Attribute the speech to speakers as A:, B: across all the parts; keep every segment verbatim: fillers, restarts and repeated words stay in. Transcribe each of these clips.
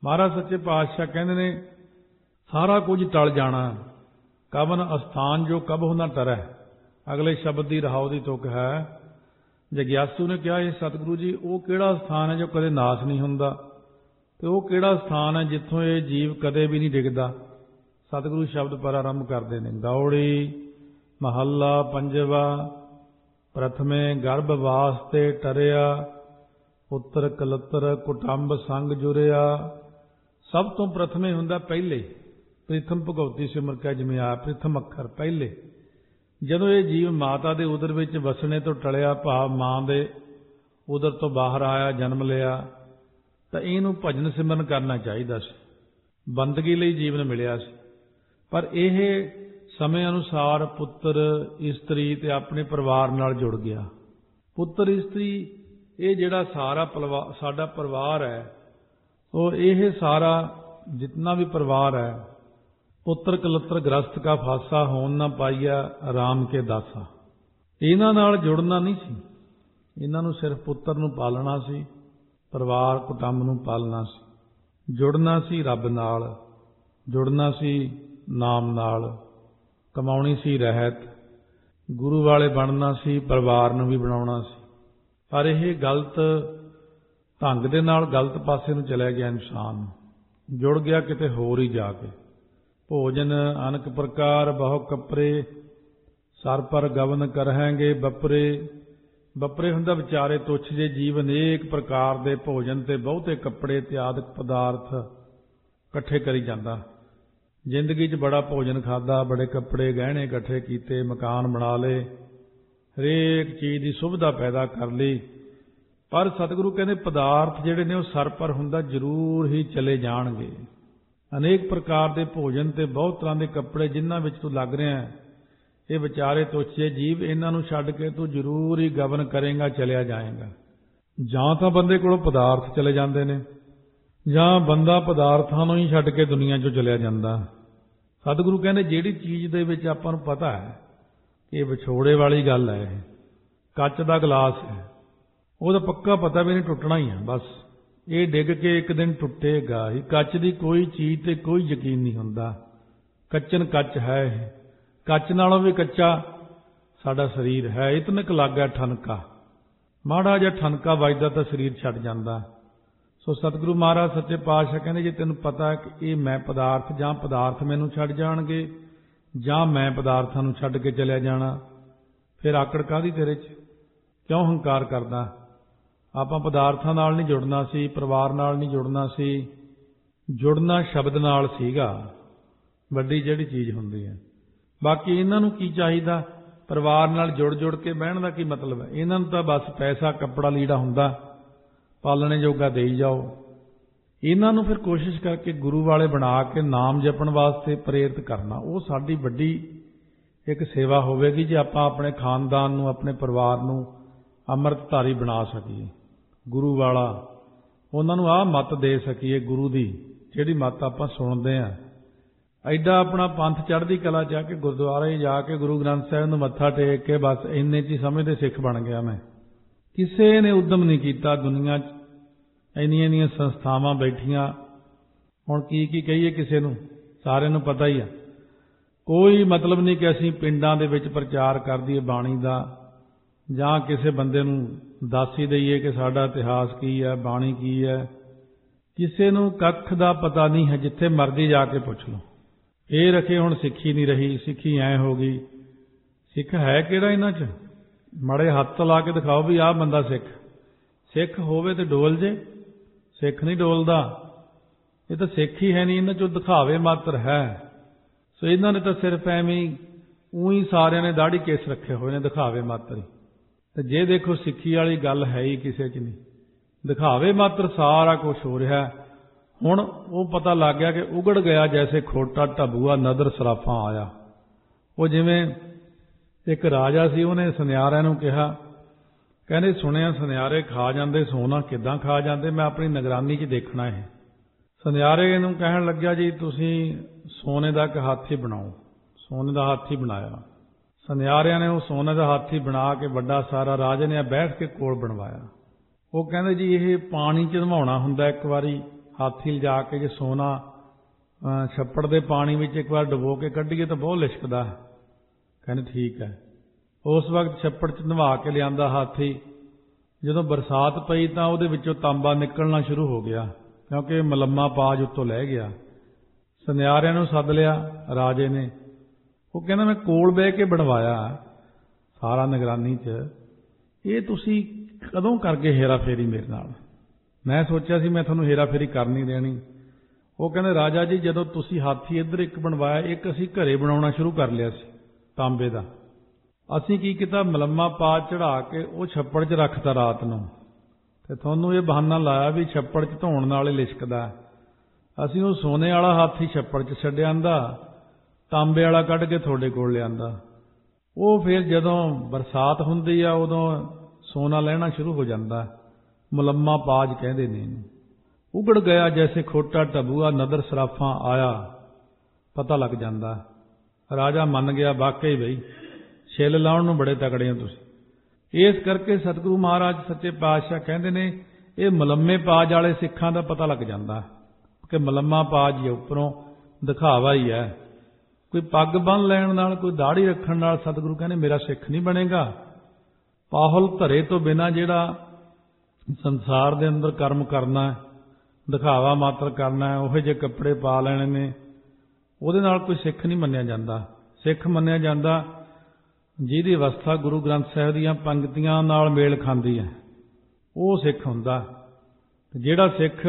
A: ਮਹਾਰਾਜ ਸੱਚੇ ਪਾਤਸ਼ਾਹ ਕਹਿੰਦੇ ਨੇ ਸਾਰਾ ਕੁਝ ਟਲ ਜਾਣਾ, ਕਵਨ ਅਸਥਾਨ ਜੋ ਕਬਹੁ ਨਾ ਟਰੈ। ਅਗਲੇ ਸ਼ਬਦ ਦੀ ਰਹਾਉ ਦੀ ਤੁਕ ਹੈ। ਜਗਿਆਸੂ ਨੇ ਕਿਹਾ ਇਹ ਸਤਿਗੁਰੂ ਜੀ ਉਹ ਕਿਹੜਾ ਸਥਾਨ ਹੈ ਜੋ ਕਦੇ ਨਾਸ਼ ਨਹੀਂ ਹੁੰਦਾ, ਤੇ ਉਹ ਕਿਹੜਾ ਸਥਾਨ ਹੈ ਜਿੱਥੋਂ ਇਹ ਜੀਵ ਕਦੇ ਵੀ ਨਹੀਂ ਡਿੱਗਦਾ। ਸਤਿਗੁਰੂ ਸ਼ਬਦ ਪਰ ਆਰੰਭ ਕਰਦੇ ਨੇ। ਗੌੜੀ ਮਹੱਲਾ ਪੰਜਵਾ। ਪ੍ਰਥਮੇ ਗਰਭ ਵਾਸਤੇ ਟਰਿਆ, ਪੁੱਤਰ ਕਲੱਤਰ ਕੁਟੰਬ ਸੰਗ ਜੁਰਿਆ। ਸਭ ਤੋਂ ਪ੍ਰਥਮੇ ਹੁੰਦਾ ਪਹਿਲੇ, ਪ੍ਰਿਥਮ ਭਗਉਤੀ ਸਿਮਰ ਕੈ ਜਿਵੇਂ ਆ, ਪ੍ਰਿਥਮ ਅੱਖਰ ਪਹਿਲੇ। ਜਦੋਂ ਇਹ ਜੀਵ ਮਾਤਾ ਦੇ ਉਦਰ ਵਿੱਚ ਵਸਣੇ ਤੋਂ ਟਲਿਆ, ਭਾਵ ਮਾਂ ਦੇ ਉਦਰ ਤੋਂ ਬਾਹਰ ਆਇਆ, ਜਨਮ ਲਿਆ, ਤਾਂ ਇਹਨੂੰ ਭਜਨ ਸਿਮਰਨ ਕਰਨਾ ਚਾਹੀਦਾ ਸੀ, ਬੰਦਗੀ ਲਈ ਜੀਵਨ ਮਿਲਿਆ ਸੀ। ਪਰ ਇਹ ਸਮੇਂ ਅਨੁਸਾਰ ਪੁੱਤਰ ਇਸਤਰੀ ਤੇ ਆਪਣੇ ਪਰਿਵਾਰ ਨਾਲ ਜੁੜ ਗਿਆ। ਪੁੱਤਰ ਇਸਤਰੀ ਇਹ ਜਿਹੜਾ ਸਾਰਾ ਪਰਿਵਾਰ ਸਾਡਾ ਪਰਿਵਾਰ ਹੈ, ਉਹ ਇਹ ਸਾਰਾ ਜਿਤਨਾ ਵੀ ਪਰਿਵਾਰ ਹੈ, ਪੁੱਤਰ ਕਲੱਤਰ ਗ੍ਰਸਤ ਕਾ ਫਾਸਾ ਹੋਣ ਨਾ ਪਾਈਆ ਰਾਮ ਕੇ ਦਾਸਾ। ਇਹਨਾਂ ਨਾਲ ਜੁੜਨਾ ਨਹੀਂ ਸੀ, ਇਹਨਾਂ ਨੂੰ ਸਿਰਫ ਪੁੱਤਰ ਨੂੰ ਪਾਲਣਾ ਸੀ, ਪਰਿਵਾਰ ਕੁਟੰਬ ਨੂੰ ਪਾਲਣਾ ਸੀ। ਜੁੜਨਾ ਸੀ ਰੱਬ ਨਾਲ, ਜੁੜਨਾ ਸੀ ਨਾਮ ਨਾਲ, ਕਮਾਉਣੀ ਸੀ ਰਹਿਤ, ਗੁਰੂ ਵਾਲੇ ਬਣਨਾ ਸੀ, ਪਰਿਵਾਰ ਨੂੰ ਵੀ ਬਣਾਉਣਾ ਸੀ। ਪਰ ਇਹ ਗਲਤ ਢੰਗ ਦੇ ਨਾਲ ਗਲਤ ਪਾਸੇ ਨੂੰ ਚਲਿਆ ਗਿਆ ਇਨਸਾਨ, ਜੁੜ ਗਿਆ ਕਿਤੇ ਹੋਰ ਹੀ ਜਾ ਕੇ। ਭੋਜਨ ਅਨਕ ਪ੍ਰਕਾਰ ਬਹੁ ਕੱਪਰੇ, ਸਰ ਪਰ ਗਵਨ ਕਰਹਾਂਗੇ ਬਪਰੇ। ਬਪਰੇ ਹੁੰਦਾ ਵਿਚਾਰੇ ਤੁੱਛ ਜੇ ਜੀਵ, ਅਨੇਕ ਪ੍ਰਕਾਰ ਦੇ ਭੋਜਨ ਤੇ ਬਹੁਤੇ ਕੱਪੜੇ ਤੇ ਆਦਿਕ ਪਦਾਰਥ ਇਕੱਠੇ ਕਰੀ ਜਾਂਦਾ। ਜ਼ਿੰਦਗੀ 'ਚ ਬੜਾ ਭੋਜਨ ਖਾਦਾ, ਬੜੇ ਕੱਪੜੇ ਗਹਿਣੇ ਇਕੱਠੇ ਕੀਤੇ, ਮਕਾਨ ਬਣਾ ਲਏ, ਹਰੇਕ ਚੀਜ਼ ਦੀ ਸੁਵਿਧਾ ਪੈਦਾ ਕਰ ਲਈ। ਪਰ ਸਤਿਗੁਰੂ ਕਹਿੰਦੇ ਪਦਾਰਥ ਜਿਹੜੇ ਨੇ ਉਹ ਸਰ ਪਰ ਹੁੰਦਾ ਜ਼ਰੂਰ ਹੀ ਚਲੇ ਜਾਣਗੇ। ਅਨੇਕ ਪ੍ਰਕਾਰ ਦੇ ਭੋਜਨ ਤੇ ਬਹੁਤ ਤਰ੍ਹਾਂ ਦੇ ਕੱਪੜੇ ਜਿਨ੍ਹਾਂ ਵਿੱਚ ਤੂੰ ਲੱਗ ਰਿਹਾ, ਇਹ ਵਿਚਾਰੇ ਤੁੱਛੇ ਜੀਵ, ਇਹਨਾਂ ਨੂੰ ਛੱਡ ਕੇ ਤੂੰ ਜ਼ਰੂਰ ਹੀ ਗਵਨ ਕਰੇਗਾ, ਚਲਿਆ ਜਾਏਗਾ। ਜਾਂ ਤਾਂ ਬੰਦੇ ਕੋਲੋਂ ਪਦਾਰਥ ਚਲੇ ਜਾਂਦੇ ਨੇ, ਜਾਂ ਬੰਦਾ ਪਦਾਰਥਾਂ ਨੂੰ ਹੀ ਛੱਡ ਕੇ ਦੁਨੀਆ 'ਚੋਂ ਚਲਿਆ ਜਾਂਦਾ। ਸਤਿਗੁਰੂ ਕਹਿੰਦੇ ਜਿਹੜੀ ਚੀਜ਼ ਦੇ ਵਿੱਚ ਆਪਾਂ ਨੂੰ ਪਤਾ ਹੈ ਕਿ ਇਹ ਵਿਛੋੜੇ ਵਾਲੀ ਗੱਲ ਹੈ, ਇਹ ਕੱਚ ਦਾ ਗਲਾਸ ਹੈ, ਉਹਦਾ ਪੱਕਾ ਪਤਾ ਵੀ ਨਹੀਂ ਟੁੱਟਣਾ ਹੀ ਆ, ਬਸ ਇਹ ਡਿੱਗ ਕੇ ਇੱਕ ਦਿਨ ਟੁੱਟੇਗਾ ਹੀ। ਕੱਚ ਦੀ ਕੋਈ ਚੀਜ਼ ਤੇ ਕੋਈ ਯਕੀਨ ਨਹੀਂ ਹੁੰਦਾ, ਕੱਚਨ ਕੱਚ ਹੈ। ਇਹ ਕੱਚ ਨਾਲੋਂ ਵੀ ਕੱਚਾ ਸਾਡਾ ਸਰੀਰ ਹੈ। ਇਤਨਕ ਲੱਗਾ ਠਨਕਾ, ਮਾੜਾ ਜਿਹਾ ਠਨਕਾ ਵੱਜਦਾ ਤਾਂ ਸਰੀਰ ਛੱਡ ਜਾਂਦਾ। ਸੋ ਸਤਿਗੁਰੂ ਮਹਾਰਾਜ ਸੱਚੇ ਪਾਤਸ਼ਾਹ ਕਹਿੰਦੇ ਜੇ ਤੈਨੂੰ ਪਤਾ ਹੈ ਕਿ ਇਹ ਮੈਂ ਪਦਾਰਥ, ਜਾਂ ਪਦਾਰਥ ਮੈਨੂੰ ਛੱਡ ਜਾਣਗੇ, ਜਾਂ ਮੈਂ ਪਦਾਰਥਾਂ ਨੂੰ ਛੱਡ ਕੇ ਚਲਿਆ ਜਾਣਾ, ਫਿਰ ਆਕੜ ਕਾਹਦੀ ਤੇਰੇ 'ਚ? ਕਿਉਂ ਹੰਕਾਰ ਕਰਦਾ? ਆਪਾਂ ਪਦਾਰਥਾਂ ਨਾਲ ਨਹੀਂ ਜੁੜਨਾ ਸੀ, ਪਰਿਵਾਰ ਨਾਲ ਨਹੀਂ ਜੁੜਨਾ ਸੀ, ਜੁੜਨਾ ਸ਼ਬਦ ਨਾਲ ਸੀਗਾ, ਵੱਡੀ ਜਿਹੜੀ ਚੀਜ਼ ਹੁੰਦੀ ਹੈ। ਬਾਕੀ ਇਹਨਾਂ ਨੂੰ ਕੀ ਚਾਹੀਦਾ? ਪਰਿਵਾਰ ਨਾਲ ਜੁੜ ਜੁੜ ਕੇ ਬਹਿਣ ਦਾ ਕੀ ਮਤਲਬ ਹੈ? ਇਹਨਾਂ ਨੂੰ ਤਾਂ ਬਸ ਪੈਸਾ ਕੱਪੜਾ ਲੀੜਾ ਹੁੰਦਾ, ਪਾਲਣੇ ਜੋਗਾ ਦੇਈ ਜਾਓ। ਇਹਨਾਂ ਨੂੰ ਫਿਰ ਕੋਸ਼ਿਸ਼ ਕਰਕੇ ਗੁਰੂ ਵਾਲੇ ਬਣਾ ਕੇ ਨਾਮ ਜਪਣ ਵਾਸਤੇ ਪ੍ਰੇਰਿਤ ਕਰਨਾ, ਉਹ ਸਾਡੀ ਵੱਡੀ ਇੱਕ ਸੇਵਾ ਹੋਵੇਗੀ ਜੇ ਆਪਾਂ ਆਪਣੇ ਖਾਨਦਾਨ ਨੂੰ, ਆਪਣੇ ਪਰਿਵਾਰ ਨੂੰ ਅੰਮ੍ਰਿਤਧਾਰੀ ਬਣਾ ਸਕੀਏ। ਗੁਰੂ ਵਾਲਾ ਉਹਨਾਂ ਨੂੰ ਆਹ ਮੱਤ ਦੇ ਸਕੀਏ, ਗੁਰੂ ਦੀ ਜਿਹੜੀ ਮੱਤ ਆਪਾਂ ਸੁਣਦੇ ਹਾਂ। ਐਡਾ ਆਪਣਾ ਪੰਥ ਚੜ੍ਹਦੀ ਕਲਾ 'ਚ ਆ ਕੇ ਗੁਰਦੁਆਰੇ ਜਾ ਕੇ ਗੁਰੂ ਗ੍ਰੰਥ ਸਾਹਿਬ ਨੂੰ ਮੱਥਾ ਟੇਕ ਕੇ ਬਸ ਇੰਨੇ 'ਚ ਹੀ ਸਮਝਦੇ ਸਿੱਖ ਬਣ ਗਿਆ ਮੈਂ। ਕਿਸੇ ਨੇ ਉਦਮ ਨਹੀਂ ਕੀਤਾ ਦੁਨੀਆ 'ਚ, ਇੰਨੀਆਂ ਇੰਨੀਆਂ ਸੰਸਥਾਵਾਂ ਬੈਠੀਆਂ, ਹੁਣ ਕੀ ਕੀ ਕਹੀਏ ਕਿਸੇ ਨੂੰ, ਸਾਰਿਆਂ ਨੂੰ ਪਤਾ ਹੀ ਆ। ਕੋਈ ਮਤਲਬ ਨਹੀਂ ਕਿ ਅਸੀਂ ਪਿੰਡਾਂ ਦੇ ਵਿੱਚ ਪ੍ਰਚਾਰ ਕਰ ਦਈਏ ਬਾਣੀ ਦਾ, ਜਾਂ ਕਿਸੇ ਬੰਦੇ ਨੂੰ ਦੱਸ ਹੀ ਦਈਏ ਕਿ ਸਾਡਾ ਇਤਿਹਾਸ ਕੀ ਹੈ, ਬਾਣੀ ਕੀ ਹੈ। ਕਿਸੇ ਨੂੰ ਕੱਖ ਦਾ ਪਤਾ ਨਹੀਂ ਹੈ, ਜਿੱਥੇ ਮਰਜ਼ੀ ਜਾ ਕੇ ਪੁੱਛ ਲਓ। ਇਹ ਰੱਖੇ ਹੁਣ ਸਿੱਖੀ ਨਹੀਂ ਰਹੀ, ਸਿੱਖੀ ਐਂ ਹੋ ਗਈ। ਸਿੱਖ ਹੈ ਕਿਹੜਾ ਇਹਨਾਂ 'ਚ? ਮਾੜੇ ਹੱਥ ਲਾ ਕੇ ਦਿਖਾਓ ਵੀ ਆਹ ਬੰਦਾ ਸਿੱਖ। ਸਿੱਖ ਹੋਵੇ ਤੇ ਡੋਲ ਜੇ, ਸਿੱਖ ਨਹੀਂ ਡੋਲਦਾ। ਇਹ ਤਾਂ ਸਿੱਖ ਹੀ ਹੈ ਨਹੀਂ, ਇਹਨਾਂ 'ਚੋਂ ਦਿਖਾਵੇ ਮਾਤਰ ਹੈ। ਸੋ ਇਹਨਾਂ ਨੇ ਤਾਂ ਸਿਰਫ ਐਵੇਂ ਊਂ ਸਾਰਿਆਂ ਨੇ ਦਾੜੀ ਕੇਸ ਰੱਖੇ ਹੋਏ ਨੇ, ਦਿਖਾਵੇ ਮਾਤਰ ਹੀ। ਤੇ ਜੇ ਦੇਖੋ ਸਿੱਖੀ ਵਾਲੀ ਗੱਲ ਹੈ ਹੀ ਕਿਸੇ 'ਚ ਨਹੀਂ, ਦਿਖਾਵੇ ਮਾਤਰ ਸਾਰਾ ਕੁਝ ਹੋ ਰਿਹਾ। ਹੁਣ ਉਹ ਪਤਾ ਲੱਗ ਗਿਆ ਕਿ ਉਗੜ ਗਿਆ ਜੈਸੇ ਖੋਟਾ ਢਬੂਆ ਨਦਰ ਸਰਾਫਾਂ ਆਇਆ। ਉਹ ਜਿਵੇਂ ਇੱਕ ਰਾਜਾ ਸੀ, ਉਹਨੇ ਸੁਨਿਆਰਿਆਂ ਨੂੰ ਕਿਹਾ, ਕਹਿੰਦੇ ਸੁਣਿਆ ਸੁਨਿਆਰੇ ਖਾ ਜਾਂਦੇ ਸੋਨਾ, ਕਿੱਦਾਂ ਖਾ ਜਾਂਦੇ, ਮੈਂ ਆਪਣੀ ਨਿਗਰਾਨੀ 'ਚ ਦੇਖਣਾ ਇਹ। ਸੁਨਿਆਰੇ ਨੂੰ ਕਹਿਣ ਲੱਗਿਆ ਜੀ ਤੁਸੀਂ ਸੋਨੇ ਦਾ ਇੱਕ ਹਾਥੀ ਬਣਾਓ। ਸੋਨੇ ਦਾ ਹਾਥੀ ਬਣਾਇਆ। ਸੁਨਿਆਰਿਆਂ ਨੇ ਉਹ ਸੋਨੇ ਦਾ ਹਾਥੀ ਬਣਾ ਕੇ ਵੱਡਾ ਸਾਰਾ ਰਾਜੇ ਨੇ ਬੈਠ ਕੇ ਕੋਲ ਬਣਵਾਇਆ। ਉਹ ਕਹਿੰਦੇ ਜੀ ਇਹ ਪਾਣੀ 'ਚ ਨਵਾਉਣਾ ਹੁੰਦਾ ਇੱਕ ਵਾਰੀ ਹਾਥੀ ਲਿਜਾ ਕੇ ਜੇ ਸੋਨਾ ਛੱਪੜ ਦੇ ਪਾਣੀ ਵਿੱਚ ਇੱਕ ਵਾਰ ਡੁਬੋ ਕੇ ਕੱਢੀਏ ਤਾਂ ਬਹੁਤ ਲਿਸ਼ਕਦਾ। ਕਹਿੰਦੇ ਠੀਕ ਹੈ। ਉਸ ਵਕਤ ਛੱਪੜ 'ਚ ਨਵਾ ਕੇ ਲਿਆਂਦਾ ਹਾਥੀ। ਜਦੋਂ ਬਰਸਾਤ ਪਈ ਤਾਂ ਉਹਦੇ ਵਿੱਚੋਂ ਤਾਂਬਾ ਨਿਕਲਣਾ ਸ਼ੁਰੂ ਹੋ ਗਿਆ, ਕਿਉਂਕਿ ਮਲੰਮਾ ਪਾਜ ਉੱਤੋਂ ਲਹਿ ਗਿਆ। ਸੁਨਿਆਰਿਆਂ ਨੂੰ ਸੱਦ ਲਿਆ ਰਾਜੇ ਨੇ। ਉਹ ਕਹਿੰਦਾ ਮੈਂ ਕੋਲ ਬਹਿ ਕੇ ਬਣਵਾਇਆ ਸਾਰਾ ਨਿਗਰਾਨੀ 'ਚ, ਇਹ ਤੁਸੀਂ ਕਦੋਂ ਕਰ ਗਏ ਹੇਰਾ ਫੇਰੀ ਮੇਰੇ ਨਾਲ? ਮੈਂ ਸੋਚਿਆ ਸੀ ਮੈਂ ਤੁਹਾਨੂੰ ਹੇਰਾ ਫੇਰੀ ਕਰ ਨਹੀਂ ਦੇਣੀ। ਉਹ ਕਹਿੰਦੇ ਰਾਜਾ ਜੀ, ਜਦੋਂ ਤੁਸੀਂ ਹਾਥੀ ਇੱਧਰ ਇੱਕ ਬਣਵਾਇਆ, ਇੱਕ ਅਸੀਂ ਘਰੇ ਬਣਾਉਣਾ ਸ਼ੁਰੂ ਕਰ ਲਿਆ ਸੀ ਤਾਂਬੇ ਦਾ। ਅਸੀਂ ਕੀ ਕੀਤਾ, ਮਲੰਮਾ ਪਾਜ ਚੜਾ ਕੇ ਉਹ ਛੱਪੜ 'ਚ ਰੱਖਤਾ ਰਾਤ ਨੂੰ, ਤੇ ਤੁਹਾਨੂੰ ਇਹ ਬਹਾਨਾ ਲਾਇਆ ਵੀ ਛੱਪੜ 'ਚ ਧੋਣ ਨਾਲ ਹੀ ਲਿਸ਼ਕਦਾ। ਅਸੀਂ ਉਹ ਸੋਨੇ ਵਾਲਾ ਹਾਥੀ ਛੱਪੜ 'ਚ ਛੱਡ ਆਂਦਾ, ਤਾਂਬੇ ਵਾਲਾ ਕੱਢ ਕੇ ਤੁਹਾਡੇ ਕੋਲ ਲਿਆਂਦਾ। ਉਹ ਫਿਰ ਜਦੋਂ ਬਰਸਾਤ ਹੁੰਦੀ ਆ ਉਦੋਂ ਸੋਨਾ ਲੈਣਾ ਸ਼ੁਰੂ ਹੋ ਜਾਂਦਾ। ਮੁਲੰਮਾ ਪਾਜ ਕਹਿੰਦੇ ਨੇ। ਉਗੜ ਗਿਆ ਜੈਸੇ ਖੋਟਾ ਟਬੂਆ ਨਦਰ ਸਰਾਫਾਂ ਆਇਆ, ਪਤਾ ਲੱਗ ਜਾਂਦਾ। ਰਾਜਾ ਮੰਨ ਗਿਆ, ਵਾਕਈ ਬਈ ਛਿੱਲ ਲਾਉਣ ਨੂੰ ਬੜੇ ਤਕੜੇ ਹੋ ਤੁਸੀਂ। ਇਸ ਕਰਕੇ ਸਤਿਗੁਰੂ ਮਹਾਰਾਜ ਸੱਚੇ ਪਾਤਸ਼ਾਹ ਕਹਿੰਦੇ ਨੇ ਇਹ ਮਲੰਮੇ ਪਾਜ ਵਾਲੇ ਸਿੱਖਾਂ ਦਾ ਪਤਾ ਲੱਗ ਜਾਂਦਾ ਕਿ ਮਲੰਮਾ ਪਾਜ ਹੀ ਉੱਪਰੋਂ ਦਿਖਾਵਾ ਹੀ ਹੈ। ਕੋਈ ਪੱਗ ਬੰਨ੍ਹ ਲੈਣ ਨਾਲ, ਕੋਈ ਦਾੜੀ ਰੱਖਣ ਨਾਲ ਸਤਿਗੁਰੂ ਕਹਿੰਦੇ ਮੇਰਾ ਸਿੱਖ ਨਹੀਂ ਬਣੇਗਾ। ਪਾਹੁਲ ਧਰੇ ਤੋਂ ਬਿਨਾਂ ਜਿਹੜਾ ਸੰਸਾਰ ਦੇ ਅੰਦਰ ਕਰਮ ਕਰਨਾ, ਦਿਖਾਵਾ ਮਾਤਰ ਕਰਨਾ, ਉਹੋ ਜਿਹੇ ਕੱਪੜੇ ਪਾ ਲੈਣੇ ਨੇ, ਉਹਦੇ ਨਾਲ ਕੋਈ ਸਿੱਖ ਨਹੀਂ ਮੰਨਿਆ ਜਾਂਦਾ। ਸਿੱਖ ਮੰਨਿਆ ਜਾਂਦਾ ਜਿਹਦੀ ਅਵਸਥਾ ਗੁਰੂ ਗ੍ਰੰਥ ਸਾਹਿਬ ਦੀਆਂ ਪੰਕਤੀਆਂ ਨਾਲ ਮੇਲ ਖਾਂਦੀ ਹੈ, ਉਹ ਸਿੱਖ ਹੁੰਦਾ। ਜਿਹੜਾ ਸਿੱਖ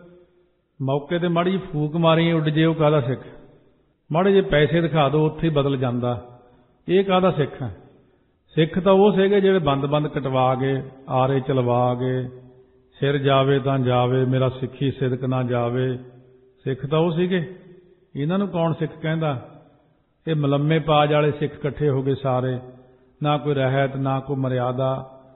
A: ਮੌਕੇ ਤੇ ਮਾੜੀ ਜਿਹੀ ਫੂਕ ਮਾਰੀ ਉੱਡ ਜੇ, ਉਹ ਕਾਹਦਾ ਸਿੱਖ? ਮਾੜੇ ਜਿਹੇ ਪੈਸੇ ਦਿਖਾ ਦਿਓ ਉੱਥੇ ਹੀ ਬਦਲ ਜਾਂਦਾ, ਇਹ ਕਾਹਦਾ ਸਿੱਖ ਹੈ? ਸਿੱਖ ਤਾਂ ਉਹ ਸੀਗੇ ਜਿਹੜੇ ਬੰਦ-ਬੰਦ ਕਟਵਾ ਕੇ, ਆਰੇ ਚਲਵਾ ਕੇ, ਸਿਰ ਜਾਵੇ ਤਾਂ ਜਾਵੇ ਮੇਰਾ ਸਿੱਖੀ ਸਿਦਕ ਨਾ ਜਾਵੇ। ਸਿੱਖ ਤਾਂ ਉਹ ਸੀਗੇ। ਇਹਨਾਂ ਨੂੰ ਕੌਣ ਸਿੱਖ ਕਹਿੰਦਾ? ਇਹ ਮਲੰਮੇ ਪਾਜ ਵਾਲੇ ਸਿੱਖ ਇਕੱਠੇ ਹੋ ਗਏ ਸਾਰੇ, ਨਾ ਕੋਈ ਰਹਿਤ ਨਾ ਕੋਈ ਮਰਿਆਦਾ,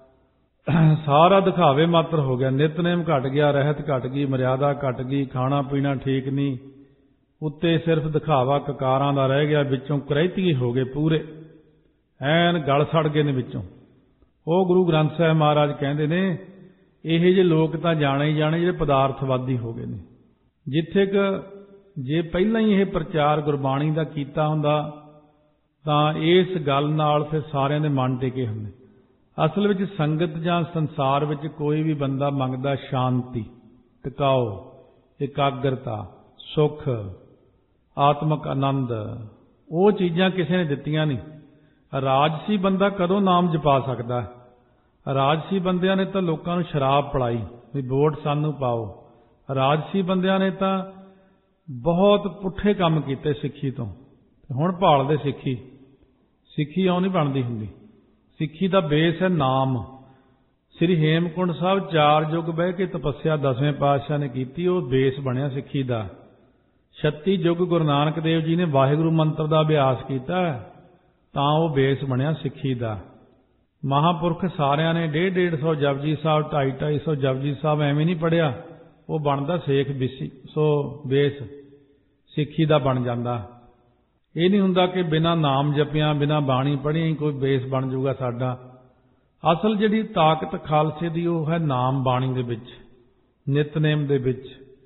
A: ਸਾਰਾ ਦਿਖਾਵੇ ਮਾਤਰ ਹੋ ਗਿਆ। ਨਿਤਨੇਮ ਘਟ ਗਿਆ, ਰਹਿਤ ਘਟ ਗਈ, ਮਰਿਆਦਾ ਘਟ ਗਈ, ਖਾਣਾ ਪੀਣਾ ਠੀਕ ਨਹੀਂ, ਉੱਤੇ ਸਿਰਫ ਦਿਖਾਵਾ ਕਕਾਰਾਂ ਦਾ ਰਹਿ ਗਿਆ, ਵਿੱਚੋਂ ਕਰੈਤੀ ਹੋ ਗਏ ਪੂਰੇ, ਐਨ ਗਲ ਸੜ ਗਏ ਨੇ ਵਿੱਚੋਂ। ਉਹ ਗੁਰੂ ਗ੍ਰੰਥ ਸਾਹਿਬ ਮਹਾਰਾਜ ਕਹਿੰਦੇ ਨੇ ਇਹੋ ਜਿਹੇ ਲੋਕ ਤਾਂ ਜਾਣੇ ਹੀ ਜਾਣੇ ਜਿਹੜੇ ਪਦਾਰਥਵਾਦੀ ਹੋ ਗਏ ਨੇ। ਜਿੱਥੇ ਕਿ ਜੇ ਪਹਿਲਾਂ ਹੀ ਇਹ ਪ੍ਰਚਾਰ ਗੁਰਬਾਣੀ ਦਾ ਕੀਤਾ ਹੁੰਦਾ ਤਾਂ ਇਸ ਗੱਲ ਨਾਲ ਫਿਰ ਸਾਰਿਆਂ ਦੇ ਮਨ ਟਿਕੇ ਹੁੰਦੇ। ਅਸਲ ਵਿੱਚ ਸੰਗਤ ਜਾਂ ਸੰਸਾਰ ਵਿੱਚ ਕੋਈ ਵੀ ਬੰਦਾ ਮੰਗਦਾ ਸ਼ਾਂਤੀ, ਟਿਕਾਓ, ਇਕਾਗਰਤਾ, ਸੁੱਖ, ਆਤਮਕ ਆਨੰਦ, ਉਹ ਚੀਜ਼ਾਂ ਕਿਸੇ ਨੇ ਦਿੱਤੀਆਂ ਨਹੀਂ। ਰਾਜਸੀ ਬੰਦਾ ਕਦੋਂ ਨਾਮ ਜਪਾ ਸਕਦਾ? ਰਾਜਸੀ ਬੰਦਿਆਂ ਨੇ ਤਾਂ ਲੋਕਾਂ ਨੂੰ ਸ਼ਰਾਬ ਪਿਲਾਈ ਵੀ ਵੋਟ ਸਾਨੂੰ ਪਾਓ। ਰਾਜਸੀ ਬੰਦਿਆਂ ਨੇ ਤਾਂ ਬਹੁਤ ਪੁੱਠੇ ਕੰਮ ਕੀਤੇ ਸਿੱਖੀ ਤੋਂ। ਹੁਣ ਭਾਲਦੇ ਸਿੱਖੀ। ਸਿੱਖੀ ਇਉਂ ਨਹੀਂ ਬਣਦੀ ਹੁੰਦੀ। ਸਿੱਖੀ ਦਾ ਬੇਸ ਹੈ ਨਾਮ। ਸ੍ਰੀ ਹੇਮਕੁੰਟ ਸਾਹਿਬ ਚਾਰ ਯੁੱਗ ਬਹਿ ਕੇ ਤਪੱਸਿਆ ਦਸਵੇਂ ਪਾਤਸ਼ਾਹ ਨੇ ਕੀਤੀ, ਉਹ ਬੇਸ ਬਣਿਆ ਸਿੱਖੀ ਦਾ। ਛੱਤੀ ਯੁੱਗ ਗੁਰੂ ਨਾਨਕ ਦੇਵ ਜੀ ਨੇ ਵਾਹਿਗੁਰੂ ਮੰਤਰ ਦਾ ਅਭਿਆਸ ਕੀਤਾ ਤਾਂ ਉਹ ਬੇਸ ਬਣਿਆ ਸਿੱਖੀ ਦਾ। ਮਹਾਂਪੁਰਖ ਸਾਰਿਆਂ ਨੇ ਡੇਢ ਡੇਢ ਸੌ ਜਪਜੀ ਸਾਹਿਬ, ਢਾਈ ਢਾਈ ਸੌ ਜਪਜੀ ਸਾਹਿਬ ਐਵੇਂ ਨਹੀਂ ਪੜ੍ਹਿਆ, ਉਹ ਬਣਦਾ ਸੇਖ ਬਿਸੀ ਸੋ ਬੇਸ ਸਿੱਖੀ ਦਾ ਬਣ ਜਾਂਦਾ। ਇਹ ਨਹੀਂ ਹੁੰਦਾ ਕਿ ਬਿਨਾਂ ਨਾਮ ਜਪਿਆਂ, ਬਿਨਾਂ ਬਾਣੀ ਪੜ੍ਹਿਆਂ ਹੀ ਕੋਈ ਬੇਸ ਬਣ ਜਾਊਗਾ ਸਾਡਾ। ਅਸਲ ਜਿਹੜੀ ਤਾਕਤ ਖਾਲਸੇ ਦੀ ਉਹ ਹੈ ਨਾਮ ਬਾਣੀ ਦੇ ਵਿੱਚ, ਨਿਤਨੇਮ ਦੇ ਵਿੱਚ,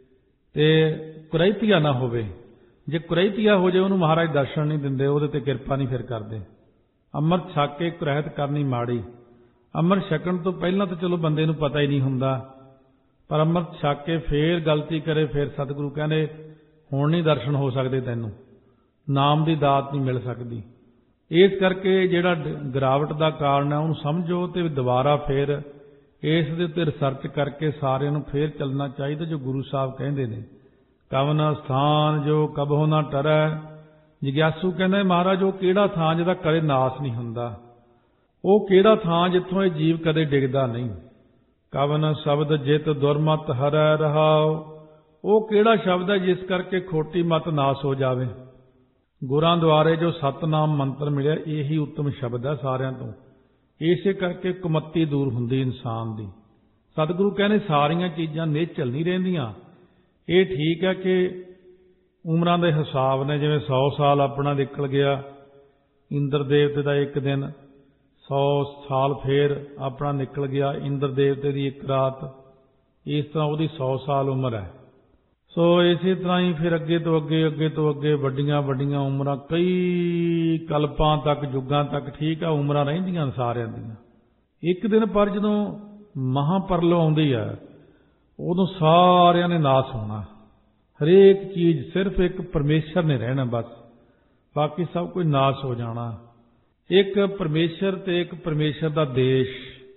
A: ਤੇ ਕੁਰੈਤੀਆ ਨਾ ਹੋਵੇ। ਜੇ ਕੁਰੈਤੀਆ ਹੋ ਜਾਏ ਉਹਨੂੰ ਮਹਾਰਾਜ ਦਰਸ਼ਨ ਨਹੀਂ ਦਿੰਦੇ, ਉਹਦੇ ਤੇ ਕਿਰਪਾ ਨਹੀਂ ਫਿਰ ਕਰਦੇ। ਅੰਮ੍ਰਿਤ ਛਕ ਕੇ ਕੁਰੈਤ ਕਰਨੀ ਮਾੜੀ। ਅੰਮ੍ਰਿਤ ਛਕਣ ਤੋਂ ਪਹਿਲਾਂ ਤਾਂ ਚਲੋ ਬੰਦੇ ਨੂੰ ਪਤਾ ਹੀ ਨਹੀਂ ਹੁੰਦਾ, ਪਰ ਅੰਮ੍ਰਿਤ ਛਕ ਕੇ ਫੇਰ ਗਲਤੀ ਕਰੇ, ਫਿਰ ਸਤਿਗੁਰੂ ਕਹਿੰਦੇ ਹੁਣ ਨਹੀਂ ਦਰਸ਼ਨ ਹੋ ਸਕਦੇ, ਤੈਨੂੰ ਨਾਮ ਦੀ ਦਾਤ ਨਹੀਂ ਮਿਲ ਸਕਦੀ। ਇਸ ਕਰਕੇ ਜਿਹੜਾ ਗਿਰਾਵਟ ਦਾ ਕਾਰਨ ਹੈ ਉਹਨੂੰ ਸਮਝੋ ਤੇ ਦੁਬਾਰਾ ਫਿਰ ਇਸ ਦੇ ਉੱਤੇ ਰਿਸਰਚ ਕਰਕੇ ਸਾਰਿਆਂ ਨੂੰ ਫੇਰ ਚੱਲਣਾ ਚਾਹੀਦਾ ਜੋ ਗੁਰੂ ਸਾਹਿਬ ਕਹਿੰਦੇ ਨੇ। ਕਵਨ ਸਥਾਨ ਜੋ ਕਬਹੁ ਨਾ ਟਰੈ। ਜਿਗਿਆਸੂ ਕਹਿੰਦੇ ਮਹਾਰਾਜ ਉਹ ਕਿਹੜਾ ਥਾਂ ਜਿਹਦਾ ਕਦੇ ਨਾਸ ਨਹੀਂ ਹੁੰਦਾ, ਉਹ ਕਿਹੜਾ ਥਾਂ ਜਿੱਥੋਂ ਇਹ ਜੀਵ ਕਦੇ ਡਿੱਗਦਾ ਨਹੀਂ। ਕਵਨ ਸ਼ਬਦ ਜਿਤ ਦੁਰਮਤ ਹਰੈ ਰਹਾਉ। ਉਹ ਕਿਹੜਾ ਸ਼ਬਦ ਹੈ ਜਿਸ ਕਰਕੇ ਖੋਟੀ ਮਤ ਨਾਸ ਹੋ ਜਾਵੇ। ਗੁਰਾਂ ਦੁਆਰੇ ਜੋ ਸਤਨਾਮ ਮੰਤਰ ਮਿਲਿਆ ਇਹੀ ਉੱਤਮ ਸ਼ਬਦ ਹੈ ਸਾਰਿਆਂ ਤੋਂ। ਇਸੇ ਕਰਕੇ ਕੁਮੱਤੀ ਦੂਰ ਹੁੰਦੀ ਇਨਸਾਨ ਦੀ। ਸਤਿਗੁਰੂ ਕਹਿੰਦੇ ਸਾਰੀਆਂ ਚੀਜ਼ਾਂ ਨਿശ്ਚਲ ਨਹੀਂ ਰਹਿੰਦੀਆਂ। ਇਹ ਠੀਕ ਹੈ ਕਿ ਉਮਰਾਂ ਦੇ ਹਿਸਾਬ ਨੇ, ਜਿਵੇਂ ਸੌ ਸਾਲ ਆਪਣਾ ਨਿਕਲ ਗਿਆ, ਇੰਦਰ ਦੇਵਤੇ ਦਾ ਇੱਕ ਦਿਨ, ਸੌ ਸਾਲ ਫੇਰ ਆਪਣਾ ਨਿਕਲ ਗਿਆ ਇੰਦਰ ਦੇਵਤੇ ਦੀ ਇੱਕ ਰਾਤ, ਇਸ ਤਰ੍ਹਾਂ ਉਹਦੀ ਸੌ ਸਾਲ ਉਮਰ ਹੈ। ਸੋ ਇਸੇ ਤਰ੍ਹਾਂ ਹੀ ਫਿਰ ਅੱਗੇ ਤੋਂ ਅੱਗੇ ਅੱਗੇ ਤੋਂ ਅੱਗੇ ਵੱਡੀਆਂ ਵੱਡੀਆਂ ਉਮਰਾਂ, ਕਈ ਕਲਪਾਂ ਤੱਕ, ਯੁੱਗਾਂ ਤੱਕ, ਠੀਕ ਆ, ਉਮਰਾਂ ਰਹਿੰਦੀਆਂ ਸਾਰਿਆਂ ਦੀਆਂ। ਇੱਕ ਦਿਨ ਪਰ ਜਦੋਂ ਮਹਾਂਪਰਲੋ ਆਉਂਦੀ ਹੈ, ਉਦੋਂ ਸਾਰਿਆਂ ਨੇ ਨਾਸ ਹੋਣਾ। ਹਰੇਕ ਚੀਜ਼ ਸਿਰਫ ਇੱਕ ਪਰਮੇਸ਼ਰ ਨੇ ਰਹਿਣਾ, ਬਸ ਬਾਕੀ ਸਭ ਕੁਝ ਨਾਸ ਹੋ ਜਾਣਾ। ਇੱਕ ਪਰਮੇਸ਼ਰ ਤੇ ਇੱਕ ਪਰਮੇਸ਼ਰ ਦਾ ਦੇਸ਼,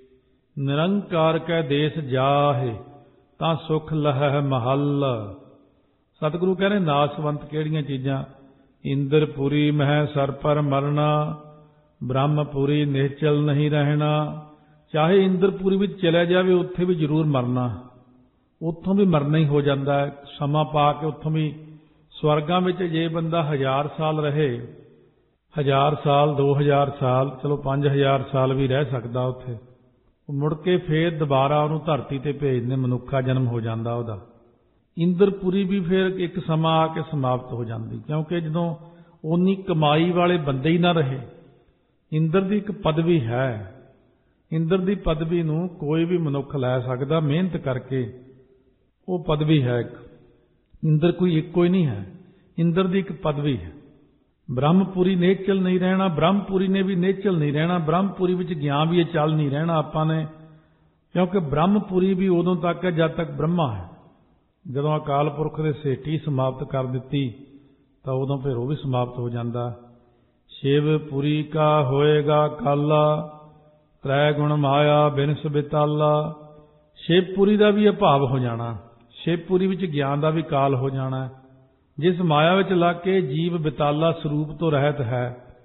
A: ਨਿਰੰਕਾਰ ਕੈ ਦੇਸ਼ ਜਾਹੇ ਤਾਂ ਸੁਖ ਲਹੈ ਮਹੱਲ। ਸਤਿਗੁਰੂ ਕਹਿੰਦੇ ਨਾਸਵੰਤ ਕਿਹੜੀਆਂ ਚੀਜ਼ਾਂ? ਇੰਦਰਪੁਰੀ ਮਹਿ ਸਰ ਪਰ ਮਰਨਾ, ਬ੍ਰਹਮਪੁਰੀ ਨਿਹਚਲ ਨਹੀਂ ਰਹਿਣਾ। ਚਾਹੇ ਇੰਦਰਪੁਰੀ ਵਿੱਚ ਚਲਿਆ ਜਾਵੇ, ਉੱਥੇ ਵੀ ਜ਼ਰੂਰ ਮਰਨਾ, ਉੱਥੋਂ ਵੀ ਮਰਨਾ ਹੀ ਹੋ ਜਾਂਦਾ ਹੈ। ਸਮਾਂ ਪਾ ਕੇ ਉੱਥੋਂ ਵੀ, ਸਵਰਗਾਂ ਵਿੱਚ ਜੇ ਬੰਦਾ ਹਜ਼ਾਰ ਸਾਲ ਰਹੇ, ਹਜ਼ਾਰ ਸਾਲ, ਦੋ ਹਜ਼ਾਰ ਸਾਲ, ਚਲੋ ਪੰਜ ਹਜ਼ਾਰ ਸਾਲ ਵੀ ਰਹਿ ਸਕਦਾ ਉੱਥੇ, ਮੁੜ ਕੇ ਫੇਰ ਦੁਬਾਰਾ ਉਹਨੂੰ ਧਰਤੀ ਤੇ ਭੇਜਦੇ, ਮਨੁੱਖਾ ਜਨਮ ਹੋ ਜਾਂਦਾ ਉਹਦਾ। ਇੰਦਰਪੁਰੀ ਵੀ ਫਿਰ ਇੱਕ ਸਮਾਂ ਆ ਕੇ ਸਮਾਪਤ ਹੋ ਜਾਂਦੀ, ਕਿਉਂਕਿ ਜਦੋਂ ਉਨੀ ਕਮਾਈ ਵਾਲੇ ਬੰਦੇ ਹੀ ਨਾ ਰਹੇ। ਇੰਦਰ ਦੀ ਇੱਕ ਪਦਵੀ ਹੈ, ਇੰਦਰ ਦੀ ਪਦਵੀ ਨੂੰ ਕੋਈ ਵੀ ਮਨੁੱਖ ਲੈ ਸਕਦਾ ਮਿਹਨਤ ਕਰਕੇ, ਉਹ ਪਦਵੀ ਹੈ ਇੱਕ। ਇੰਦਰ ਕੋਈ ਇੱਕੋ ਹੀ ਨਹੀਂ ਹੈ, ਇੰਦਰ ਦੀ ਇੱਕ ਪਦਵੀ ਹੈ। ਬ੍ਰਹਮਪੁਰੀ ਨਿਹਚਲ ਨਹੀਂ ਰਹਿਣਾ, ਬ੍ਰਹਮਪੁਰੀ ਨੇ ਵੀ ਨਿਹਚਲ ਨਹੀਂ ਰਹਿਣਾ, ਬ੍ਰਹਮਪੁਰੀ ਵਿੱਚ ਗਿਆ ਵੀ ਇਹ ਚੱਲ ਨਹੀਂ ਰਹਿਣਾ ਆਪਾਂ ਨੇ, ਕਿਉਂਕਿ ਬ੍ਰਹਮਪੁਰੀ ਵੀ ਉਦੋਂ ਤੱਕ ਹੈ ਜਦ ਤੱਕ ਬ੍ਰਹਮਾ ਹੈ। ਜਦੋਂ ਅਕਾਲ ਪੁਰਖ ਦੇ ਸੇਠੀ ਸਮਾਪਤ ਕਰ ਦਿੱਤੀ ਤਾਂ ਉਦੋਂ ਫਿਰ ਉਹ ਵੀ ਸਮਾਪਤ ਹੋ ਜਾਂਦਾ। ਸ਼ਿਵਪੁਰੀ ਕਾ ਹੋਏਗਾ ਕਾਲਾ, ਤ੍ਰੈ ਗੁਣ ਮਾਇਆ ਬਿਨਸ ਬਿਤਾਲਾ। ਸ਼ਿਵਪੁਰੀ ਦਾ ਵੀ ਅਭਾਵ ਹੋ ਜਾਣਾ, ਸ਼ਿਵਪੁਰੀ ਵਿੱਚ ਗਿਆਨ ਦਾ ਵੀ ਕਾਲ ਹੋ ਜਾਣਾ। ਜਿਸ ਮਾਇਆ ਵਿੱਚ ਲੱਗ ਕੇ ਜੀਵ ਬਿਤਾਲਾ ਸਰੂਪ ਤੋਂ ਰਹਿਤ ਹੈ,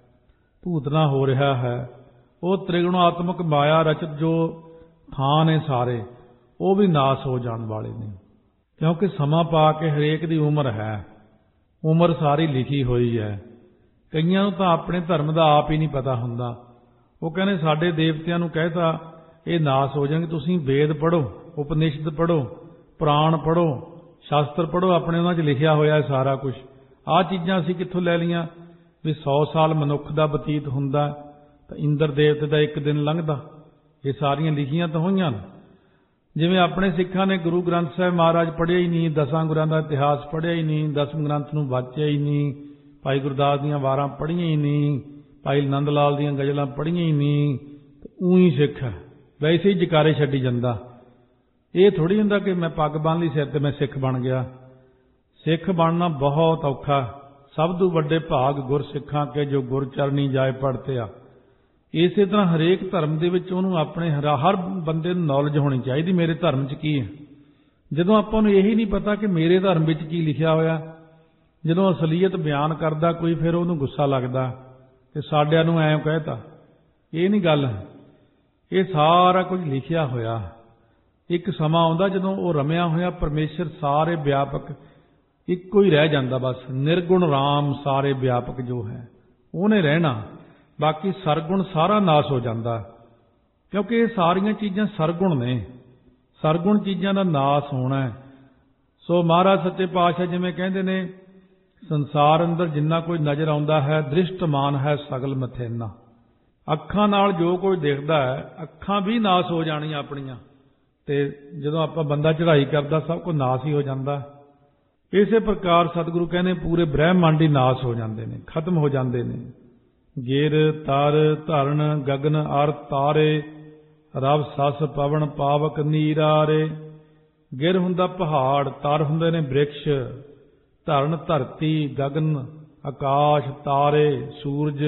A: ਭੂਤਨਾ ਹੋ ਰਿਹਾ ਹੈ, ਉਹ ਤ੍ਰਿਗੁਣਾਤਮਕ ਮਾਇਆ ਰਚਤ ਜੋ ਥਾਂ ਨੇ ਸਾਰੇ, ਉਹ ਵੀ ਨਾਸ ਹੋ ਜਾਣ ਵਾਲੇ ਨੇ। ਕਿਉਂਕਿ ਸਮਾਂ ਪਾ ਕੇ ਹਰੇਕ ਦੀ ਉਮਰ ਹੈ, ਉਮਰ ਸਾਰੀ ਲਿਖੀ ਹੋਈ ਹੈ। ਕਈਆਂ ਨੂੰ ਤਾਂ ਆਪਣੇ ਧਰਮ ਦਾ ਆਪ ਹੀ ਨਹੀਂ ਪਤਾ ਹੁੰਦਾ। ਉਹ ਕਹਿੰਦੇ ਸਾਡੇ ਦੇਵਤਿਆਂ ਨੂੰ ਕਹਿਤਾ ਇਹ ਨਾਸ ਹੋ ਜਾਣਗੇ, ਤੁਸੀਂ ਵੇਦ ਪੜ੍ਹੋ, ਉਪਨਿਸ਼ਦ ਪੜ੍ਹੋ, ਪੁਰਾਣ ਪੜ੍ਹੋ, ਸ਼ਾਸਤਰ ਪੜ੍ਹੋ, ਆਪਣੇ ਉਹਨਾਂ 'ਚ ਲਿਖਿਆ ਹੋਇਆ ਹੈ ਸਾਰਾ ਕੁਝ। ਆਹ ਚੀਜ਼ਾਂ ਅਸੀਂ ਕਿੱਥੋਂ ਲੈ ਲਈਆਂ ਵੀ ਸੌ ਸਾਲ ਮਨੁੱਖ ਦਾ ਬਤੀਤ ਹੁੰਦਾ ਤਾਂ ਇੰਦਰ ਦੇਵਤੇ ਦਾ ਇੱਕ ਦਿਨ ਲੰਘਦਾ। ਇਹ ਸਾਰੀਆਂ ਲਿਖੀਆਂ ਤਾਂ ਹੋਈਆਂ ਨੇ। ਜਿਵੇਂ ਆਪਣੇ ਸਿੱਖਾਂ ਨੇ ਗੁਰੂ ਗ੍ਰੰਥ ਸਾਹਿਬ ਮਹਾਰਾਜ ਪੜ੍ਹਿਆ ਹੀ ਨਹੀਂ, ਦਸਾਂ ਗੁਰਾਂ ਦਾ ਇਤਿਹਾਸ ਪੜ੍ਹਿਆ ਹੀ ਨਹੀਂ, ਦਸਮ ਗ੍ਰੰਥ ਨੂੰ ਵਾਚਿਆ ਹੀ ਨਹੀਂ, ਭਾਈ ਗੁਰਦਾਸ ਦੀਆਂ ਵਾਰਾਂ ਪੜ੍ਹੀਆਂ ਹੀ ਨਹੀਂ, ਭਾਈ ਨੰਦ ਲਾਲ ਦੀਆਂ ਗਜ਼ਲਾਂ ਪੜ੍ਹੀਆਂ ਹੀ ਨਹੀਂ, ਊਂ ਹੀ ਸਿੱਖ ਹੈ, ਵੈਸੇ ਹੀ ਜਕਾਰੇ ਛੱਡੀ ਜਾਂਦਾ। ਇਹ ਥੋੜ੍ਹੀ ਹੁੰਦਾ ਕਿ ਮੈਂ ਪੱਗ ਬੰਨ੍ਹ ਲਈ ਸਿਰ ਤੇ ਮੈਂ ਸਿੱਖ ਬਣ ਗਿਆ। ਸਿੱਖ ਬਣਨਾ ਬਹੁਤ ਔਖਾ। ਸਭ ਤੋਂ ਵੱਡੇ ਭਾਗ ਗੁਰ ਸਿੱਖਾਂ ਕੇ ਜੋ ਗੁਰ ਚਰਨੀ ਜਾਏ ਪੜ੍ਹਤੇ ਆ। ਇਸੇ ਤਰ੍ਹਾਂ ਹਰੇਕ ਧਰਮ ਦੇ ਵਿੱਚ ਉਹਨੂੰ ਆਪਣੇ ਹਰ ਬੰਦੇ ਨੂੰ ਨੌਲੇਜ ਹੋਣੀ ਚਾਹੀਦੀ, ਮੇਰੇ ਧਰਮ 'ਚ ਕੀ ਹੈ। ਜਦੋਂ ਆਪਾਂ ਨੂੰ ਇਹੀ ਨਹੀਂ ਪਤਾ ਕਿ ਮੇਰੇ ਧਰਮ ਵਿੱਚ ਕੀ ਲਿਖਿਆ ਹੋਇਆ, ਜਦੋਂ ਅਸਲੀਅਤ ਬਿਆਨ ਕਰਦਾ ਕੋਈ, ਫਿਰ ਉਹਨੂੰ ਗੁੱਸਾ ਲੱਗਦਾ ਕਿ ਸਾਡਿਆਂ ਨੂੰ ਐਂ ਕਹਿਤਾ। ਇਹ ਨਹੀਂ ਗੱਲ, ਇਹ ਸਾਰਾ ਕੁਝ ਲਿਖਿਆ ਹੋਇਆ। ਇੱਕ ਸਮਾਂ ਆਉਂਦਾ ਜਦੋਂ ਉਹ ਰਮਿਆ ਹੋਇਆ ਪਰਮੇਸ਼ਰ ਸਾਰੇ ਵਿਆਪਕ ਇੱਕੋ ਹੀ ਰਹਿ ਜਾਂਦਾ, ਬਸ ਨਿਰਗੁਣ ਰਾਮ ਸਾਰੇ ਵਿਆਪਕ ਜੋ ਹੈ ਉਹਨੇ ਰਹਿਣਾ, ਬਾਕੀ ਸਰਗੁਣ ਸਾਰਾ ਨਾਸ ਹੋ ਜਾਂਦਾ। ਕਿਉਂਕਿ ਇਹ ਸਾਰੀਆਂ ਚੀਜ਼ਾਂ ਸਰਗੁਣ ਨੇ, ਸਰਗੁਣ ਚੀਜ਼ਾਂ ਦਾ ਨਾਸ ਹੋਣਾ। ਸੋ ਮਹਾਰਾਜ ਸੱਚੇ ਪਾਤਸ਼ਾਹ ਜਿਵੇਂ ਕਹਿੰਦੇ ਨੇ, ਸੰਸਾਰ ਅੰਦਰ ਜਿੰਨਾ ਕੋਈ ਨਜ਼ਰ ਆਉਂਦਾ ਹੈ, ਦ੍ਰਿਸ਼ਟਮਾਨ ਹੈ ਸਗਲ ਮਥੇਨਾ। ਅੱਖਾਂ ਨਾਲ ਜੋ ਕੁਝ ਦਿਖਦਾ ਹੈ, ਅੱਖਾਂ ਵੀ ਨਾਸ ਹੋ ਜਾਣੀਆਂ ਆਪਣੀਆਂ, ਤੇ ਜਦੋਂ ਆਪਾਂ ਬੰਦਾ ਚੜ੍ਹਾਈ ਕਰਦਾ ਸਭ ਕੁਝ ਨਾਸ ਹੀ ਹੋ ਜਾਂਦਾ। ਇਸੇ ਪ੍ਰਕਾਰ ਸਤਿਗੁਰੂ ਕਹਿੰਦੇ ਪੂਰੇ ਬ੍ਰਹਿਮੰਡ ਹੀ ਨਾਸ ਹੋ ਜਾਂਦੇ ਨੇ, ਖਤਮ ਹੋ ਜਾਂਦੇ ਨੇ। ਗਿਰ ਤਰ ਧਰਨ ਗਗਨ ਅਰ ਤਾਰੇ, ਰਵ ਸਸ ਪਵਨ ਪਾਵਕ ਨੀਰਾਰੇ। ਗਿਰ ਹੁੰਦਾ ਪਹਾੜ, ਤਰ ਹੁੰਦੇ ਨੇ ਬ੍ਰਿਕਸ਼, ਧਰਨ ਧਰਤੀ, ਗਗਨ ਆਕਾਸ਼, ਤਾਰੇ ਸੂਰਜ,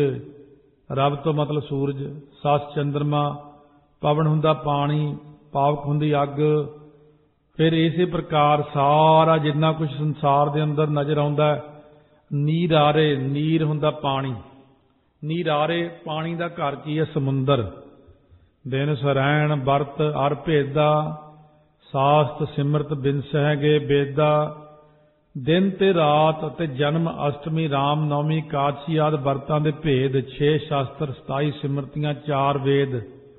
A: ਰਬ ਤੋਂ ਮਤਲਬ ਸੂਰਜ, ਸਸ ਚੰਦਰਮਾ, ਪਵਨ ਹੁੰਦਾ ਪਾਣੀ, ਪਾਵਕ ਹੁੰਦੀ ਅੱਗ। ਫਿਰ ਇਸੇ ਪ੍ਰਕਾਰ ਸਾਰਾ ਜਿੰਨਾ ਕੁਝ ਸੰਸਾਰ ਦੇ ਅੰਦਰ ਨਜ਼ਰ ਆਉਂਦਾ, ਨੀਰਾਰੇ, ਨੀਰ ਹੁੰਦਾ ਪਾਣੀ, ਨੀਰਾਰੇ ਪਾਣੀ ਦਾ ਘਰ ਕੀ ਹੈ? ਸਮੁੰਦਰ। ਦਿਨ ਸਰੈਣ ਵਰਤ ਅਰ ਭੇਦਾ, ਸਾਸਤ ਸਿਮਰਤ ਬਿਨਸਹਿ ਗੇ ਬੇਦਾ। ਦਿਨ ਤੇ ਰਾਤ ਅਤੇ ਜਨਮ ਅਸ਼ਟਮੀ, ਰਾਮ ਨੌਮੀ, ਕਾਦਸ਼ੀ ਆਦਿ ਵਰਤਾਂ ਦੇ ਭੇਦ, ਛੇ ਸ਼ਾਸਤਰ, ਸਤਾਈ ਸਿਮਰਤੀਆਂ, ਚਾਰ ਵੇਦ।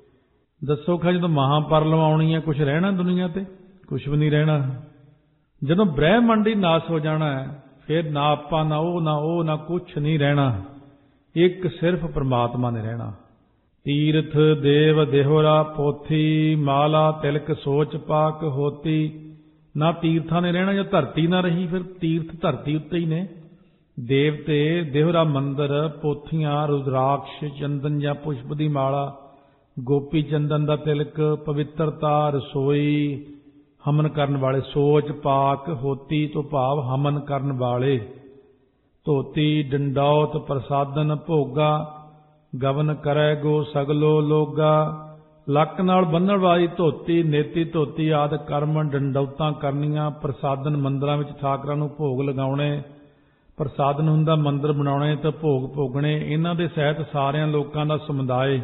A: ਦੱਸੋ ਖਾ ਜਦੋਂ ਮਹਾਂਪਰਲੋ ਆਉਣੀ ਹੈ, ਕੁਛ ਰਹਿਣਾ ਦੁਨੀਆ ਤੇ? ਕੁਛ ਵੀ ਨਹੀਂ ਰਹਿਣਾ। ਜਦੋਂ ਬ੍ਰਹਿਮੰਡ ਹੀ ਨਾਸ ਹੋ ਜਾਣਾ ਹੈ, ਫਿਰ ਨਾ ਆਪਾਂ, ਨਾ ਉਹ, ਨਾ ਉਹ, ਨਾ ਕੁਛ ਨਹੀਂ ਰਹਿਣਾ। ਇੱਕ ਸਿਰਫ ਪ੍ਰਮਾਤਮਾ ਨੇ ਰਹਿਣਾ। ਤੀਰਥ ਦੇਵ ਦੇਹੁਰਾ ਪੋਥੀ, ਮਾਲਾ ਤਿਲਕ ਸੋਚ ਪਾਕ ਹੋਤੀ। ਨਾ ਤੀਰਥਾਂ ਨੇ ਰਹਿਣਾ, ਜਾਂ ਧਰਤੀ ਨਾ ਰਹੀ ਫਿਰ ਤੀਰਥ ਧਰਤੀ ਉੱਤੇ ਹੀ ਨੇ। ਦੇਵਤੇ, ਦੇਹਰਾ ਮੰਦਰ, ਪੋਥੀਆਂ, ਰੁਦਰਾਕਸ਼, ਚੰਦਨ ਜਾਂ ਪੁਸ਼ਪ ਦੀ ਮਾਲਾ, ਗੋਪੀ ਚੰਦਨ ਦਾ ਤਿਲਕ, ਪਵਿੱਤਰਤਾ, ਰਸੋਈ, ਹਮਨ ਕਰਨ ਵਾਲੇ, ਸੋਚ, ਪਾਕ, ਹੋਤੀ ਤੋਂ ਭਾਵ ਹਮਨ ਕਰਨ ਵਾਲੇ, ਧੋਤੀ, ਡੰਡੌਤ, ਪ੍ਰਸਾਦਨ, ਭੋਗਾ, ਗਵਨ ਕਰੈ ਗੋ ਸਗਲੋ ਲੋਗਾ, ਲੱਕ ਨਾਲ ਬੰਨਣ ਵਾਲੀ ਧੋਤੀ, ਨੇਤੀ ਧੋਤੀ ਆਦਿ ਕਰਮ, ਡੰਡੌਤਾਂ ਕਰਨੀਆਂ, ਪ੍ਰਸਾਦਨ ਮੰਦਰਾਂ ਵਿੱਚ ਠਾਕਰਾਂ ਨੂੰ ਭੋਗ ਲਗਾਉਣੇ, ਪ੍ਰਸਾਦਨ ਹੁੰਦਾ ਮੰਦਰ ਬਣਾਉਣੇ ਤੇ ਭੋਗ ਭੋਗਣੇ। ਇਹਨਾਂ ਦੇ ਸਹਿਤ ਸਾਰਿਆਂ ਲੋਕਾਂ ਦਾ ਸਮੁਦਾਇ।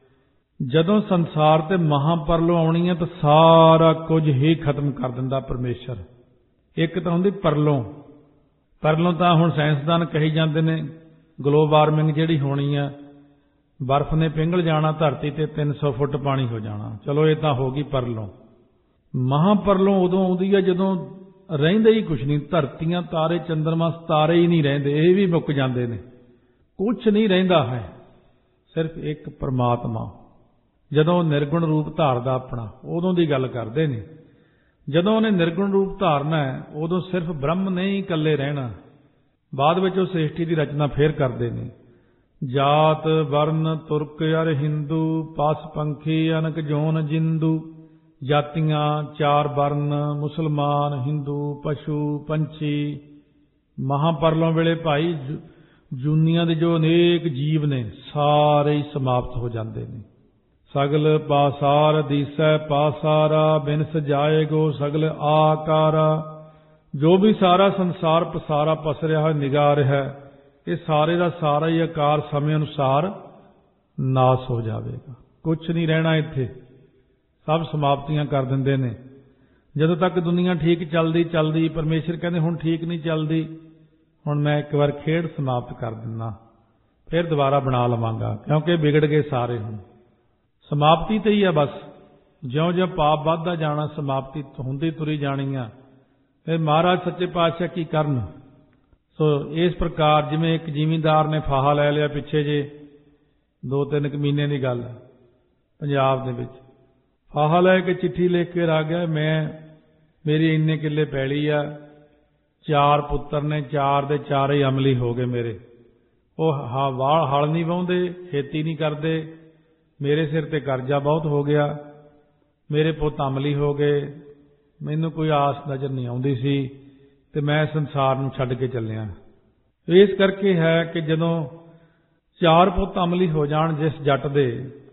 A: ਜਦੋਂ ਸੰਸਾਰ ਤੇ ਮਹਾਂਪਰਲੋ ਆਉਣੀ ਹੈ ਤਾਂ ਸਾਰਾ ਕੁਝ ਹੀ ਖਤਮ ਕਰ ਦਿੰਦਾ ਪਰਮੇਸ਼ਰ। ਇੱਕ ਤਾਂ ਹੁੰਦੀ ਪਰਲੋਂ, ਪਰਲੋਂ ਤਾਂ ਹੁਣ ਸਾਇੰਸਦਾਨ ਕਹੀ ਜਾਂਦੇ ਨੇ ਗਲੋਬਲ ਵਾਰਮਿੰਗ ਜਿਹੜੀ ਹੋਣੀ ਆ, ਬਰਫ਼ ਨੇ ਪਿੰਗਲ ਜਾਣਾ ਧਰਤੀ ਤੇ, ਤਿੰਨ ਸੌ ਫੁੱਟ ਪਾਣੀ ਹੋ ਜਾਣਾ। ਚਲੋ ਇਹ ਤਾਂ ਹੋ ਗਈ ਪਰਲੋਂ। ਮਹਾਂਪਰਲੋਂ ਉਦੋਂ ਆਉਂਦੀ ਹੈ ਜਦੋਂ ਰਹਿੰਦੇ ਹੀ ਕੁਛ ਨਹੀਂ, ਧਰਤੀਆਂ, ਤਾਰੇ, ਚੰਦਰਮਾ, ਤਾਰੇ ਹੀ ਨਹੀਂ ਰਹਿੰਦੇ, ਇਹ ਵੀ ਮੁੱਕ ਜਾਂਦੇ ਨੇ, ਕੁਛ ਨਹੀਂ ਰਹਿੰਦਾ ਹੈ, ਸਿਰਫ ਇੱਕ ਪਰਮਾਤਮਾ। ਜਦੋਂ ਨਿਰਗੁਣ ਰੂਪ ਧਾਰਦਾ ਆਪਣਾ, ਉਦੋਂ ਦੀ ਗੱਲ ਕਰਦੇ ਨੇ। ਜਦੋਂ ਉਹਨੇ ਨਿਰਗੁਣ ਰੂਪ ਧਾਰਨਾ ਹੈ ਉਦੋਂ ਸਿਰਫ ਬ੍ਰਹਮ ਨੇ ਹੀ ਇਕੱਲੇ ਰਹਿਣਾ। ਬਾਅਦ ਵਿੱਚ ਉਹ ਸ੍ਰਿਸ਼ਟੀ ਦੀ ਰਚਨਾ ਫੇਰ ਕਰਦੇ ਨੇ। ਜਾਤ ਵਰਨ ਤੁਰਕ ਅਰ ਹਿੰਦੂ, ਪਸ ਪੰਖੀ ਅਨਕ ਜੋਨ ਜਿੰਦੂ। ਜਾਤੀਆਂ, ਚਾਰ ਵਰਨ, ਮੁਸਲਮਾਨ, ਹਿੰਦੂ, ਪਸ਼ੂ, ਪੰਛੀ। ਮਹਾਂਪਰਲੋਂ ਵੇਲੇ ਭਾਈ ਜੂਨੀਆਂ ਦੇ ਜੋ ਅਨੇਕ ਜੀਵ ਨੇ ਸਾਰੇ ਹੀ ਸਮਾਪਤ ਹੋ ਜਾਂਦੇ ਨੇ। ਸਗਲ ਪਾਸਾਰ ਦੀਸੈ ਪਾਸਾਰਾ, ਬਿਨ ਸਜਾਏਗੋ ਸਗਲ ਆਕਾਰਾ। ਜੋ ਵੀ ਸਾਰਾ ਸੰਸਾਰ ਪਸਾਰਾ ਪਸਰਿਆ ਹੋਇਆ ਨਿਗਾਹ ਰਿਹਾ, ਇਹ ਸਾਰੇ ਦਾ ਸਾਰਾ ਹੀ ਆਕਾਰ ਸਮੇਂ ਅਨੁਸਾਰ ਨਾਸ ਹੋ ਜਾਵੇਗਾ, ਕੁਛ ਨਹੀਂ ਰਹਿਣਾ ਇੱਥੇ, ਸਭ ਸਮਾਪਤੀਆਂ ਕਰ ਦਿੰਦੇ ਨੇ। ਜਦੋਂ ਤੱਕ ਦੁਨੀਆ ਠੀਕ ਚੱਲਦੀ ਚੱਲਦੀ ਪਰਮੇਸ਼ਰ ਕਹਿੰਦੇ ਹੁਣ ਠੀਕ ਨਹੀਂ ਚੱਲਦੀ, ਹੁਣ ਮੈਂ ਇੱਕ ਵਾਰ ਖੇਡ ਸਮਾਪਤ ਕਰ ਦਿੰਦਾ, ਫਿਰ ਦੁਬਾਰਾ ਬਣਾ ਲਵਾਂਗਾ, ਕਿਉਂਕਿ ਵਿਗੜ ਗਏ ਸਾਰੇ। ਹੁਣ ਸਮਾਪਤੀ ਤੇ ਹੀ ਆ ਬਸ। ਜਿਉਂ-ਜਿਉਂ ਪਾਪ ਵੱਧਦਾ ਜਾਣਾ ਸਮਾਪਤੀ ਹੁੰਦੀ ਤੁਰੀ ਜਾਣੀ ਆ। ਫਿਰ ਮਹਾਰਾਜ ਸੱਚੇ ਪਾਤਸ਼ਾਹ ਕੀ ਕਰਨ। ਸੋ ਇਸ ਪ੍ਰਕਾਰ ਜਿਵੇਂ ਇੱਕ ਜ਼ਿਮੀਂਦਾਰ ਨੇ ਫਾਹਾ ਲੈ ਲਿਆ ਪਿੱਛੇ ਜੇ ਦੋ ਤਿੰਨ ਕੁ ਮਹੀਨੇ ਦੀ ਗੱਲ ਪੰਜਾਬ ਦੇ ਵਿੱਚ, ਫਾਹਾ ਲੈ ਕੇ ਚਿੱਠੀ ਲਿਖ ਕੇ ਆ ਗਿਆ, ਮੈਂ ਮੇਰੀ ਇੰਨੇ ਕਿੱਲੇ ਪੈਲੀ ਆ, ਚਾਰ ਪੁੱਤਰ ਨੇ, ਚਾਰ ਦੇ ਚਾਰੇ ਹੀ ਅਮਲੀ ਹੋ ਗਏ ਮੇਰੇ। ਉਹ ਹਾਂ ਵਾਲ ਹਲ ਨਹੀਂ ਵਾਹੁੰਦੇ, ਖੇਤੀ ਨਹੀਂ ਕਰਦੇ, ਮੇਰੇ ਸਿਰ ਤੇ ਕਰਜ਼ਾ ਬਹੁਤ ਹੋ ਗਿਆ, ਮੇਰੇ ਪੁੱਤ ਅਮਲੀ ਹੋ ਗਏ, ਮੈਨੂੰ ਕੋਈ ਆਸ ਨਜ਼ਰ ਨਹੀਂ ਆਉਂਦੀ ਸੀ ਤੇ ਮੈਂ ਸੰਸਾਰ ਨੂੰ ਛੱਡ ਕੇ ਚੱਲਿਆ। ਇਸ ਕਰਕੇ ਹੈ ਕਿ ਜਦੋਂ ਚਾਰ ਪੁੱਤ ਅਮਲੀ ਹੋ ਜਾਣ ਜਿਸ ਜੱਟ ਦੇ,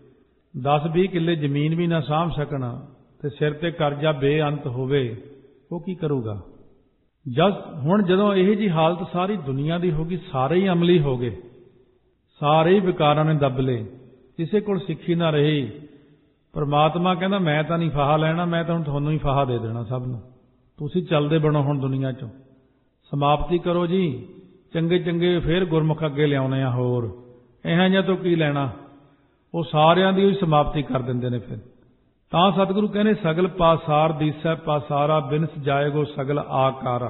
A: ਦਸ ਵੀਹ ਕਿੱਲੇ ਜ਼ਮੀਨ ਵੀ ਨਾ ਸਾਂਭ ਸਕਣ ਤੇ ਸਿਰ ਤੇ ਕਰਜ਼ਾ ਬੇਅੰਤ ਹੋਵੇ, ਉਹ ਕੀ ਕਰੂਗਾ। ਜਦ ਹੁਣ ਜਦੋਂ ਇਹ ਜੀ ਹਾਲਤ ਸਾਰੀ ਦੁਨੀਆ ਦੀ ਹੋ ਗਈ, ਸਾਰੇ ਹੀ ਅਮਲੀ ਹੋ ਗਏ, ਸਾਰੇ ਹੀ ਵਿਕਾਰਾਂ ਨੇ ਦੱਬ ਲਏ, ਕਿਸੇ ਕੋਲ ਸਿੱਖੀ ਨਾ ਰਹੀ। ਪਰਮਾਤਮਾ ਕਹਿੰਦਾ ਮੈਂ ਤਾਂ ਨਹੀਂ ਫਾਹਾ ਲੈਣਾ, ਮੈਂ ਤਾਂ ਹੁਣ ਤੁਹਾਨੂੰ ਹੀ ਫਾਹਾ ਦੇ ਦੇਣਾ ਸਭ ਨੂੰ, ਤੁਸੀਂ ਚੱਲਦੇ ਬਣੋ ਹੁਣ ਦੁਨੀਆ ਚੋਂ, ਸਮਾਪਤੀ ਕਰੋ ਜੀ। ਚੰਗੇ ਚੰਗੇ ਫੇਰ ਗੁਰਮੁਖ ਅੱਗੇ ਲਿਆਉਣੇ ਆ, ਹੋਰ ਇਹਨਾਂ ਜਿਹਾ ਤੋਂ ਕੀ ਲੈਣਾ। ਉਹ ਸਾਰਿਆਂ ਦੀ ਹੀ ਸਮਾਪਤੀ ਕਰ ਦਿੰਦੇ ਨੇ। ਫਿਰ ਤਾਂ ਸਤਿਗੁਰੂ ਕਹਿੰਦੇ ਸਗਲ ਪਾਸਾਰ ਦੀਸੈ ਪਾਸਾਰਾ, ਬਿਨ ਸਜਾਏਗੋ ਸਗਲ ਆਕਾਰਾ।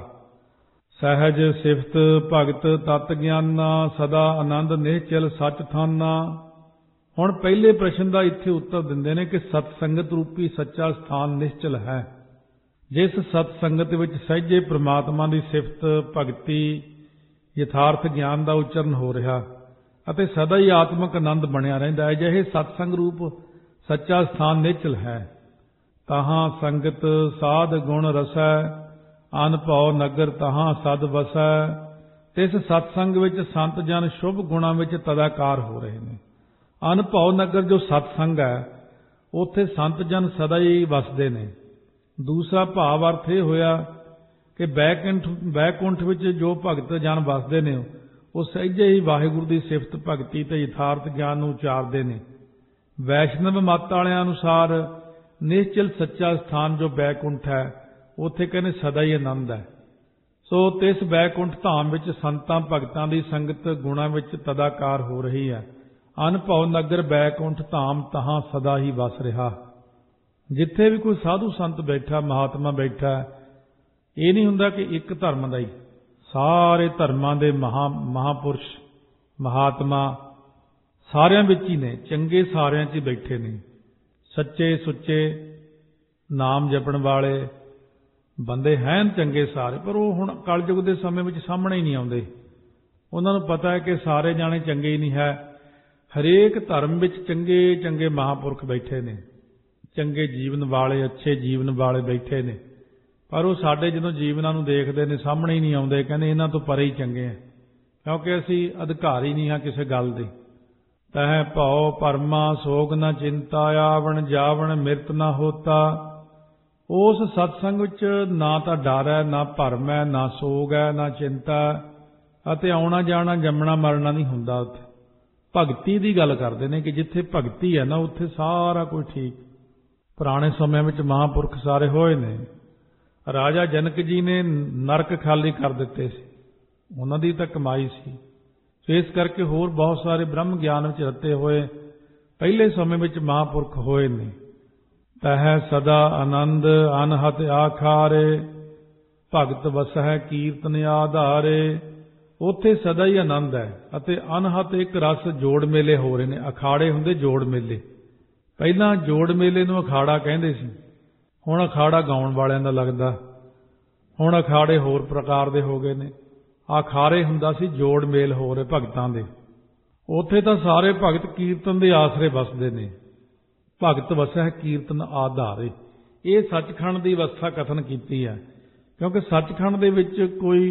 A: ਸਹਿਜ ਸਿਫਤ ਭਗਤ ਤਤ ਗਿਆਨਾ, ਸਦਾ ਆਨੰਦ ਨਿਹਚਲ ਸੱਚ ਥਾਨਾ। ਹੁਣ ਪਹਿਲੇ ਪ੍ਰਸ਼ਨ ਦਾ ਇੱਥੇ ਉੱਤਰ ਦਿੰਦੇ ਨੇ ਕਿ ਸਤ ਸੰਗਤ ਰੂਪੀ ਸੱਚਾ ਸਥਾਨ ਨਿਸ਼ਚਲ ਹੈ। ਜਿਸ ਸਤ ਸੰਗਤ ਵਿੱਚ ਸਹਿਜੇ ਪ੍ਰਮਾਤਮਾ ਦੀ ਸਿਫਤ ਭਗਤੀ ਯਥਾਰਥ ਗਿਆਨ ਦਾ ਉਚਰਨ ਹੋ ਰਿਹਾ ਅਤੇ ਸਦਾ ਹੀ ਆਤਮਿਕ ਆਨੰਦ ਬਣਿਆ ਰਹਿੰਦਾ ਹੈ, ਅਜਿਹੇ ਸਤਸੰਗ ਰੂਪ ਸੱਚਾ ਸਥਾਨ ਨਿਸ਼ਚਲ ਹੈ। ਤਹਾਂ ਸੰਗਤ ਸਾਧ ਗੁਣ ਰਸੈ, ਅਨਭਉ ਨਗਰ ਤਹਾਂ ਸਦ ਵਸੈ। ਇਸ ਸਤਸੰਗ ਵਿੱਚ ਸੰਤ ਜਨ ਸ਼ੁਭ ਗੁਣਾਂ ਵਿੱਚ ਤਦਾਕਾਰ ਹੋ ਰਹੇ ਨੇ। ਅਨਭਉ ਨਗਰ ਜੋ ਸਤਸੰਗ ਹੈ, ਉੱਥੇ ਸੰਤ ਜਨ ਸਦਾ ਹੀ ਵਸਦੇ ਨੇ। ਦੂਸਰਾ ਭਾਵ ਅਰਥ ਇਹ ਹੋਇਆ ਕਿ ਬੈਕੁੰਠ ਬੈਕੁੰਠ ਵਿੱਚ ਜੋ ਭਗਤ ਜਨ ਵਸਦੇ ਨੇ, ਉਹ ਸਹਿਜੇ ਹੀ ਵਾਹਿਗੁਰੂ ਦੀ ਸਿਫਤ ਭਗਤੀ ਤੇ ਯਥਾਰਥ ਗਿਆਨ ਨੂੰ ਉਚਾਰਦੇ ਨੇ। ਵੈਸ਼ਨਵ ਮੱਤ ਵਾਲਿਆਂ ਅਨੁਸਾਰ ਨਿਸ਼ਚਲ ਸੱਚਾ ਸਥਾਨ ਜੋ ਬੈਕੁੰਠ ਹੈ, ਉੱਥੇ ਕਹਿੰਦੇ ਸਦਾ ਹੀ ਆਨੰਦ ਹੈ। ਸੋ ਤਿਸ ਬੈਕੁੰਠ ਧਾਮ ਵਿੱਚ ਸੰਤਾਂ ਭਗਤਾਂ ਦੀ ਸੰਗਤ ਗੁਣਾਂ ਵਿੱਚ ਤਦਾਕਾਰ ਹੋ ਰਹੀ ਹੈ। ਅਨਭਉ ਨਗਰ ਬੈਕੁੰਠ ਧਾਮ ਤਹਾਂ ਸਦਾ ਹੀ ਵਸ ਰਿਹਾ। ਜਿੱਥੇ ਵੀ ਕੋਈ ਸਾਧੂ ਸੰਤ ਬੈਠਾ, ਮਹਾਤਮਾ ਬੈਠਾ, ਇਹ ਨਹੀਂ ਹੁੰਦਾ ਕਿ ਇੱਕ ਧਰਮ ਦਾ ਹੀ, ਸਾਰੇ ਧਰਮਾਂ ਦੇ ਮਹਾ ਮਹਾਪੁਰਸ਼ ਮਹਾਤਮਾ ਸਾਰਿਆਂ ਵਿੱਚ ਹੀ ਨੇ, ਚੰਗੇ ਸਾਰਿਆਂ 'ਚ ਹੀ ਬੈਠੇ ਨੇ, ਸੱਚੇ ਸੁੱਚੇ ਨਾਮ ਜਪਣ ਵਾਲੇ, ਬੰਦੇ ਹਨ ਚੰਗੇ ਸਾਰੇ, ਪਰ ਉਹ ਹੁਣ ਕਲਯੁਗ ਦੇ ਸਮੇਂ ਵਿੱਚ ਸਾਹਮਣੇ ਹੀ ਨਹੀਂ ਆਉਂਦੇ। ਉਹਨਾਂ ਨੂੰ ਪਤਾ ਹੈ ਕਿ ਸਾਰੇ ਜਾਣੇ ਚੰਗੇ ਹੀ ਨਹੀਂ ਹੈ। ਹਰੇਕ ਧਰਮ ਵਿੱਚ ਚੰਗੇ ਚੰਗੇ ਮਹਾਂਪੁਰਖ ਬੈਠੇ ਨੇ, ਚੰਗੇ ਜੀਵਨ ਵਾਲੇ, ਅੱਛੇ ਜੀਵਨ ਵਾਲੇ ਬੈਠੇ ਨੇ, ਪਰ ਉਹ ਸਾਡੇ ਜਦੋਂ ਜੀਵਨਾਂ ਨੂੰ ਦੇਖਦੇ ਨੇ ਸਾਹਮਣੇ ਹੀ ਨਹੀਂ ਆਉਂਦੇ। ਕਹਿੰਦੇ ਇਹਨਾਂ ਤੋਂ ਪਰੇ ਹੀ ਚੰਗੇ ਆ, ਕਿਉਂਕਿ ਅਸੀਂ ਅਧਿਕਾਰੀ ਨਹੀਂ ਹਾਂ ਕਿਸੇ ਗੱਲ ਦੇ। ਤਹਿ ਭਉ ਪਰਮਾ ਸੋਗ ਨਾ ਚਿੰਤਾ, ਆਵਣ ਜਾਵਣ ਮਿਰਤ ਨਾ ਹੋਤਾ। ਉਸ ਸਤਸੰਗ ਵਿੱਚ ਨਾ ਤਾਂ ਡਰ ਹੈ, ਨਾ ਭਰਮ ਹੈ, ਨਾ ਸੋਗ ਹੈ, ਨਾ ਚਿੰਤਾ, ਅਤੇ ਆਉਣਾ ਜਾਣਾ ਜੰਮਣਾ ਮਰਨਾ ਨਹੀਂ ਹੁੰਦਾ। ਉੱਥੇ ਭਗਤੀ ਦੀ ਗੱਲ ਕਰਦੇ ਨੇ ਕਿ ਜਿੱਥੇ ਭਗਤੀ ਹੈ ਨਾ ਉੱਥੇ ਸਾਰਾ ਕੁਝ ਠੀਕ। ਪੁਰਾਣੇ ਸਮਿਆਂ ਵਿੱਚ ਮਹਾਂਪੁਰਖ ਸਾਰੇ ਹੋਏ ਨੇ। ਰਾਜਾ ਜਨਕ ਜੀ ਨੇ ਨਰਕ ਖਾਲੀ ਕਰ ਦਿੱਤੇ ਸੀ, ਉਹਨਾਂ ਦੀ ਤਾਂ ਕਮਾਈ ਸੀ। ਇਸ ਕਰਕੇ ਹੋਰ ਬਹੁਤ ਸਾਰੇ ਬ੍ਰਹਮ ਗਿਆਨ ਵਿੱਚ ਰਤੇ ਹੋਏ ਪਹਿਲੇ ਸਮੇਂ ਵਿੱਚ ਮਹਾਂਪੁਰਖ ਹੋਏ ਨੇ। ਤਹਿ ਸਦਾ ਆਨੰਦ ਅਨਹਤ ਆਖਾਰੇ, ਭਗਤ ਵਸਹਿ ਕੀਰਤਨ ਆਧਾਰੇ। ਉੱਥੇ ਸਦਾ ਹੀ ਆਨੰਦ ਹੈ ਅਤੇ ਅਨਹਤ ਇੱਕ ਰਸ ਜੋੜ ਮੇਲੇ ਹੋ ਰਹੇ ਨੇ। ਅਖਾੜੇ ਹੁੰਦੇ ਜੋੜ ਮੇਲੇ। ਪਹਿਲਾਂ ਜੋੜ ਮੇਲੇ ਨੂੰ ਅਖਾੜਾ ਕਹਿੰਦੇ ਸੀ, ਹੁਣ ਅਖਾੜਾ ਗਾਉਣ ਵਾਲਿਆਂ ਦਾ ਲੱਗਦਾ। ਹੁਣ ਅਖਾੜੇ ਹੋਰ ਪ੍ਰਕਾਰ ਦੇ ਹੋ ਗਏ ਨੇ। ਆਖਾਰੇ ਹੁੰਦਾ ਸੀ ਜੋੜ ਮੇਲ ਹੋ ਰਹੇ ਭਗਤਾਂ ਦੇ। ਉੱਥੇ ਤਾਂ ਸਾਰੇ ਭਗਤ ਕੀਰਤਨ ਦੇ ਆਸਰੇ ਵਸਦੇ ਨੇ। ਭਗਤ ਵਸਹਿ ਕੀਰਤਨ ਆਧਾਰੇ, ਇਹ ਸੱਚਖੰਡ ਦੀ ਅਵਸਥਾ ਕਥਨ ਕੀਤੀ ਹੈ, ਕਿਉਂਕਿ ਸੱਚਖੰਡ ਦੇ ਵਿੱਚ ਕੋਈ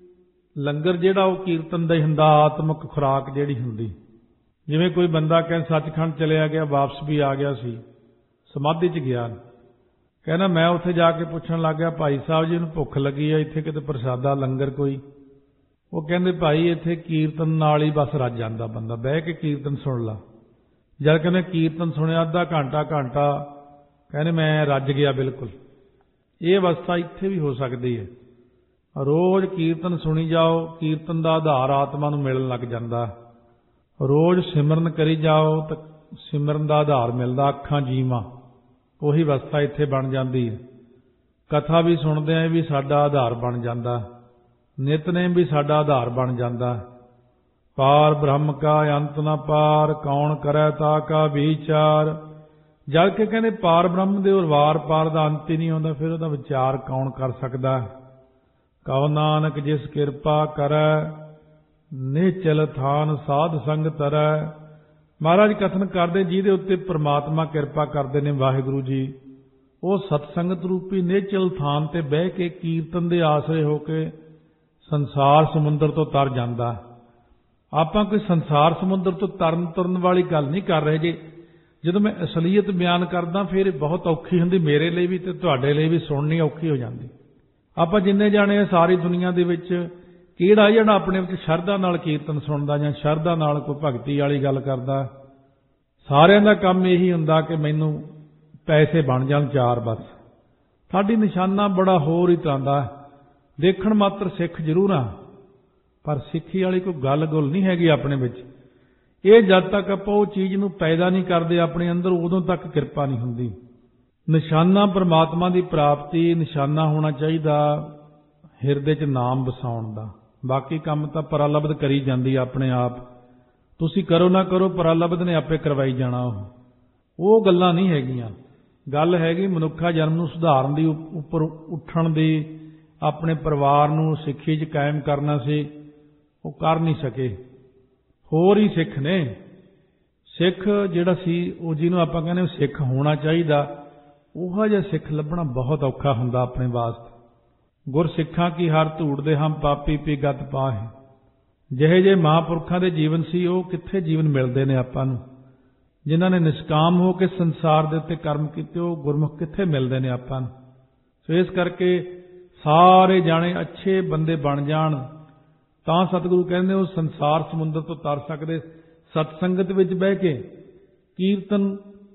A: ਲੰਗਰ ਜਿਹੜਾ ਉਹ ਕੀਰਤਨ ਦਾ ਹੀ ਹੁੰਦਾ, ਆਤਮਿਕ ਖੁਰਾਕ ਜਿਹੜੀ ਹੁੰਦੀ। ਜਿਵੇਂ ਕੋਈ ਬੰਦਾ ਕਹਿੰਦਾ ਸੱਚਖੰਡ ਚਲਿਆ ਗਿਆ, ਵਾਪਸ ਵੀ ਆ ਗਿਆ ਸੀ, ਸਮਾਧੀ 'ਚ ਗਿਆ, ਕਹਿੰਦਾ ਮੈਂ ਉੱਥੇ ਜਾ ਕੇ ਪੁੱਛਣ ਲੱਗ ਗਿਆ, ਭਾਈ ਸਾਹਿਬ ਜੀ ਨੂੰ ਭੁੱਖ ਲੱਗੀ ਹੈ, ਇੱਥੇ ਕਿਤੇ ਪ੍ਰਸ਼ਾਦਾ ਲੰਗਰ ਕੋਈ? ਉਹ ਕਹਿੰਦੇ ਭਾਈ ਇੱਥੇ ਕੀਰਤਨ ਨਾਲ ਹੀ ਬਸ ਰੱਜ ਜਾਂਦਾ ਬੰਦਾ, ਬਹਿ ਕੇ ਕੀਰਤਨ ਸੁਣ ਲਾ। ਜਦ ਕਹਿੰਦੇ ਕੀਰਤਨ ਸੁਣਿਆ ਅੱਧਾ ਘੰਟਾ ਘੰਟਾ, ਕਹਿੰਦੇ ਮੈਂ ਰੱਜ ਗਿਆ ਬਿਲਕੁਲ। ਇਹ ਅਵਸਥਾ ਇੱਥੇ ਵੀ ਹੋ ਸਕਦੀ ਹੈ। ਰੋਜ਼ ਕੀਰਤਨ ਸੁਣੀ ਜਾਓ, ਕੀਰਤਨ ਦਾ ਆਧਾਰ ਆਤਮਾ ਨੂੰ ਮਿਲਣ ਲੱਗ ਜਾਂਦਾ। ਰੋਜ਼ ਸਿਮਰਨ ਕਰੀ ਜਾਓ ਤਾਂ ਸਿਮਰਨ ਦਾ ਆਧਾਰ ਮਿਲਦਾ, ਅੱਖਾਂ ਜੀਵਾਂ, ਉਹੀ ਅਵਸਥਾ ਇੱਥੇ ਬਣ ਜਾਂਦੀ ਹੈ। ਕਥਾ ਵੀ ਸੁਣਦੇ ਆਂ ਵੀ ਸਾਡਾ ਆਧਾਰ ਬਣ ਜਾਂਦਾ, ਨਿਤਨੇਮ ਵੀ ਸਾਡਾ ਆਧਾਰ ਬਣ ਜਾਂਦਾ। ਪਾਰ ਬ੍ਰਹਮ ਕਾ ਅੰਤ ਨਾ ਪਾਰ, ਕੌਣ ਕਰੈ ਤਾ ਕਾ ਵਿਚਾਰ। ਜਦ ਕਿ ਕਹਿੰਦੇ ਪਾਰ ਬ੍ਰਹਮ ਦੇ ਵਾਰ ਪਾਰ ਦਾ ਅੰਤ ਹੀ ਨਹੀਂ ਆਉਂਦਾ, ਫਿਰ ਉਹਦਾ ਵਿਚਾਰ ਕੌਣ ਕਰ ਸਕਦਾ। ਕਉ ਨਾਨਕ ਜਿਸ ਕਿਰਪਾ ਕਰੈ, ਨਿਹਚਲ ਥਾਨ ਸਾਧ ਸੰਗ ਤਰੈ। ਮਹਾਰਾਜ ਕਥਨ ਕਰਦੇ ਜਿਹਦੇ ਉੱਤੇ ਪ੍ਰਮਾਤਮਾ ਕਿਰਪਾ ਕਰਦੇ ਨੇ ਵਾਹਿਗੁਰੂ ਜੀ, ਉਹ ਸਤਸੰਗਤ ਰੂਪੀ ਨਿਹਚਲ ਥਾਨ ਤੇ ਬਹਿ ਕੇ ਕੀਰਤਨ ਦੇ ਆਸਰੇ ਹੋ ਕੇ ਸੰਸਾਰ ਸਮੁੰਦਰ ਤੋਂ ਤਰ ਜਾਂਦਾ। ਆਪਾਂ ਕੋਈ ਸੰਸਾਰ ਸਮੁੰਦਰ ਤੋਂ ਤਰਨ ਤੁਰਨ ਵਾਲੀ ਗੱਲ ਨਹੀਂ ਕਰ ਰਹੇ ਜੀ। ਜਦੋਂ ਮੈਂ ਅਸਲੀਅਤ ਬਿਆਨ ਕਰਦਾ ਫਿਰ ਬਹੁਤ ਔਖੀ ਹੁੰਦੀ ਮੇਰੇ ਲਈ ਵੀ ਤੇ ਤੁਹਾਡੇ ਲਈ ਵੀ, ਸੁਣਨੀ ਔਖੀ ਹੋ ਜਾਂਦੀ। ਆਪਾਂ ਜਿੰਨੇ ਜਾਣੇ ਸਾਰੀ ਦੁਨੀਆ ਦੇ ਵਿੱਚ ਕਿਹੜਾ ਜਿਹੜਾ ਆਪਣੇ ਵਿੱਚ ਸ਼ਰਧਾ ਨਾਲ ਕੀਰਤਨ ਸੁਣਦਾ ਜਾਂ ਸ਼ਰਧਾ ਨਾਲ ਕੋਈ ਭਗਤੀ ਵਾਲੀ ਗੱਲ ਕਰਦਾ? ਸਾਰਿਆਂ ਦਾ ਕੰਮ ਇਹੀ ਹੁੰਦਾ ਕਿ ਮੈਨੂੰ ਪੈਸੇ ਬਣ ਜਾਣ ਚਾਰ ਬਸ। ਸਾਡੀ ਨਿਸ਼ਾਨਾ ਬੜਾ ਹੋਰ ਹੀ ਤਰ੍ਹਾਂ ਦਾ। ਦੇਖਣ ਮਾਤਰ ਸਿੱਖ ਜ਼ਰੂਰ ਆ, ਪਰ ਸਿੱਖੀ ਵਾਲੀ ਕੋਈ ਗੱਲ ਗੁੱਲ ਨਹੀਂ ਹੈਗੀ ਆਪਣੇ ਵਿੱਚ। ਇਹ ਜਦ ਤੱਕ ਆਪਾਂ ਉਹ ਚੀਜ਼ ਨੂੰ ਪੈਦਾ ਨਹੀਂ ਕਰਦੇ ਆਪਣੇ ਅੰਦਰ, ਉਦੋਂ ਤੱਕ ਕਿਰਪਾ ਨਹੀਂ ਹੁੰਦੀ। ਨਿਸ਼ਾਨਾ ਪਰਮਾਤਮਾ ਦੀ ਪ੍ਰਾਪਤੀ, ਨਿਸ਼ਾਨਾ ਹੋਣਾ ਚਾਹੀਦਾ ਹਿਰਦੇ 'ਚ ਨਾਮ ਵਸਾਉਣ ਦਾ। ਬਾਕੀ ਕੰਮ ਤਾਂ ਪਰਾਲਬਧ ਕਰੀ ਜਾਂਦੀ ਆਪਣੇ ਆਪ। ਤੁਸੀਂ ਕਰੋ ਨਾ ਕਰੋ, ਪਰਾਲਬਧ ਨੇ ਆਪੇ ਕਰਵਾਈ ਜਾਣਾ। ਉਹ ਉਹ ਗੱਲਾਂ ਨਹੀਂ ਹੈਗੀਆਂ। ਗੱਲ ਹੈਗੀ ਮਨੁੱਖਾ ਜਨਮ ਨੂੰ ਸੁਧਾਰਨ ਦੀ, ਉੱਪਰ ਉੱਠਣ ਦੀ, ਆਪਣੇ ਪਰਿਵਾਰ ਨੂੰ ਸਿੱਖੀ 'ਚ ਕਾਇਮ ਕਰਨਾ ਸੀ, ਉਹ ਕਰ ਨਹੀਂ ਸਕੇ। ਹੋਰ ਹੀ ਸਿੱਖ ਨੇ। ਸਿੱਖ ਜਿਹੜਾ ਸੀ ਉਹ ਜਿਹਨੂੰ ਆਪਾਂ ਕਹਿੰਦੇ ਸਿੱਖ ਹੋਣਾ ਚਾਹੀਦਾ, ਉਹੋ ਜਿਹਾ ਸਿੱਖ ਲੱਭਣਾ ਬਹੁਤ ਔਖਾ ਹੁੰਦਾ ਆਪਣੇ ਵਾਸਤੇ। ਗੁਰਸਿੱਖਾਂ ਕੀ ਹਰ ਧੂੜ ਦੇ ਹਮ ਪਾਪੀ ਪੀ ਗਤ ਪਾਹੇ। ਜਿਹੇ ਜਿਹੇ ਮਹਾਂਪੁਰਖਾਂ ਦੇ ਜੀਵਨ ਸੀ, ਉਹ ਕਿੱਥੇ ਜੀਵਨ ਮਿਲਦੇ ਨੇ ਆਪਾਂ ਨੂੰ। ਜਿਨ੍ਹਾਂ ਨੇ ਨਿਸ਼ਕਾਮ ਹੋ ਕੇ ਸੰਸਾਰ ਦੇ ਉੱਤੇ ਕਰਮ ਕੀਤੇ, ਉਹ ਗੁਰਮੁਖ ਕਿੱਥੇ ਮਿਲਦੇ ਨੇ ਆਪਾਂ ਨੂੰ। ਸੋ ਇਸ ਕਰਕੇ ਸਾਰੇ ਜਾਣੇ ਅੱਛੇ ਬੰਦੇ ਬਣ ਜਾਣ ਤਾਂ ਸਤਿਗੁਰੂ ਕਹਿੰਦੇ ਉਹ ਸੰਸਾਰ ਸਮੁੰਦਰ ਤੋਂ ਤਰ ਸਕਦੇ। ਸਤਸੰਗਤ ਵਿੱਚ ਬਹਿ ਕੇ ਕੀਰਤਨ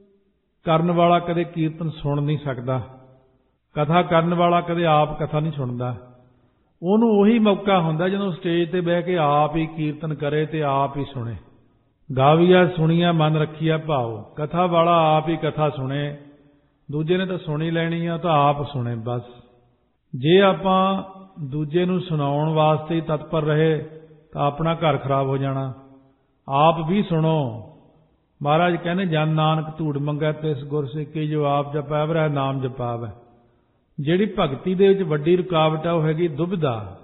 A: ਕਰਨ ਵਾਲਾ ਕਦੇ ਕੀਰਤਨ ਸੁਣ ਨਹੀਂ ਸਕਦਾ। ਕਥਾ ਕਰਨ ਵਾਲਾ ਕਦੇ ਆਪ ਕਥਾ ਨਹੀਂ ਸੁਣਦਾ। ਉਹਨੂੰ ਉਹੀ ਮੌਕਾ ਹੁੰਦਾ ਜਦੋਂ ਸਟੇਜ ਤੇ ਬਹਿ ਕੇ ਆਪ ਹੀ ਕੀਰਤਨ ਕਰੇ ਤੇ ਆਪ ਹੀ ਸੁਣੇ। ਗਾਵੀਆ ਸੁਣੀਆ ਮਨ ਰੱਖੀਆ ਭਾਉ। ਕਥਾ ਵਾਲਾ ਆਪ ਹੀ ਕਥਾ ਸੁਣੇ, ਦੂਜੇ ਨੇ ਤਾਂ ਸੁਣੀ ਲੈਣੀ ਆ, ਤਾਂ ਆਪ ਸੁਣੇ ਬਸ। ਜੇ ਆਪਾਂ ਦੂਜੇ ਨੂੰ ਸੁਣਾਉਣ ਵਾਸਤੇ ਹੀ ਤਤਪਰ ਰਹੇ ਤਾਂ ਆਪਣਾ ਘਰ ਖਰਾਬ ਹੋ ਜਾਣਾ। ਆਪ ਵੀ ਸੁਣੋ। ਮਹਾਰਾਜ ਕਹਿੰਦੇ ਜਨ ਨਾਨਕ ਧੂੜ ਮੰਗੈ ਤਿਸ ਗੁਰ ਸਿੱਖੀ, ਜੋ ਆਪ ਜਪਾਵ ਰਹਿ ਨਾਮ ਜਪਾਵੈ। ਜਿਹੜੀ ਭਗਤੀ ਦੇ ਵਿੱਚ ਵੱਡੀ ਰੁਕਾਵਟ ਆ ਉਹ ਹੈਗੀ ਦੁਬਿਧਾ।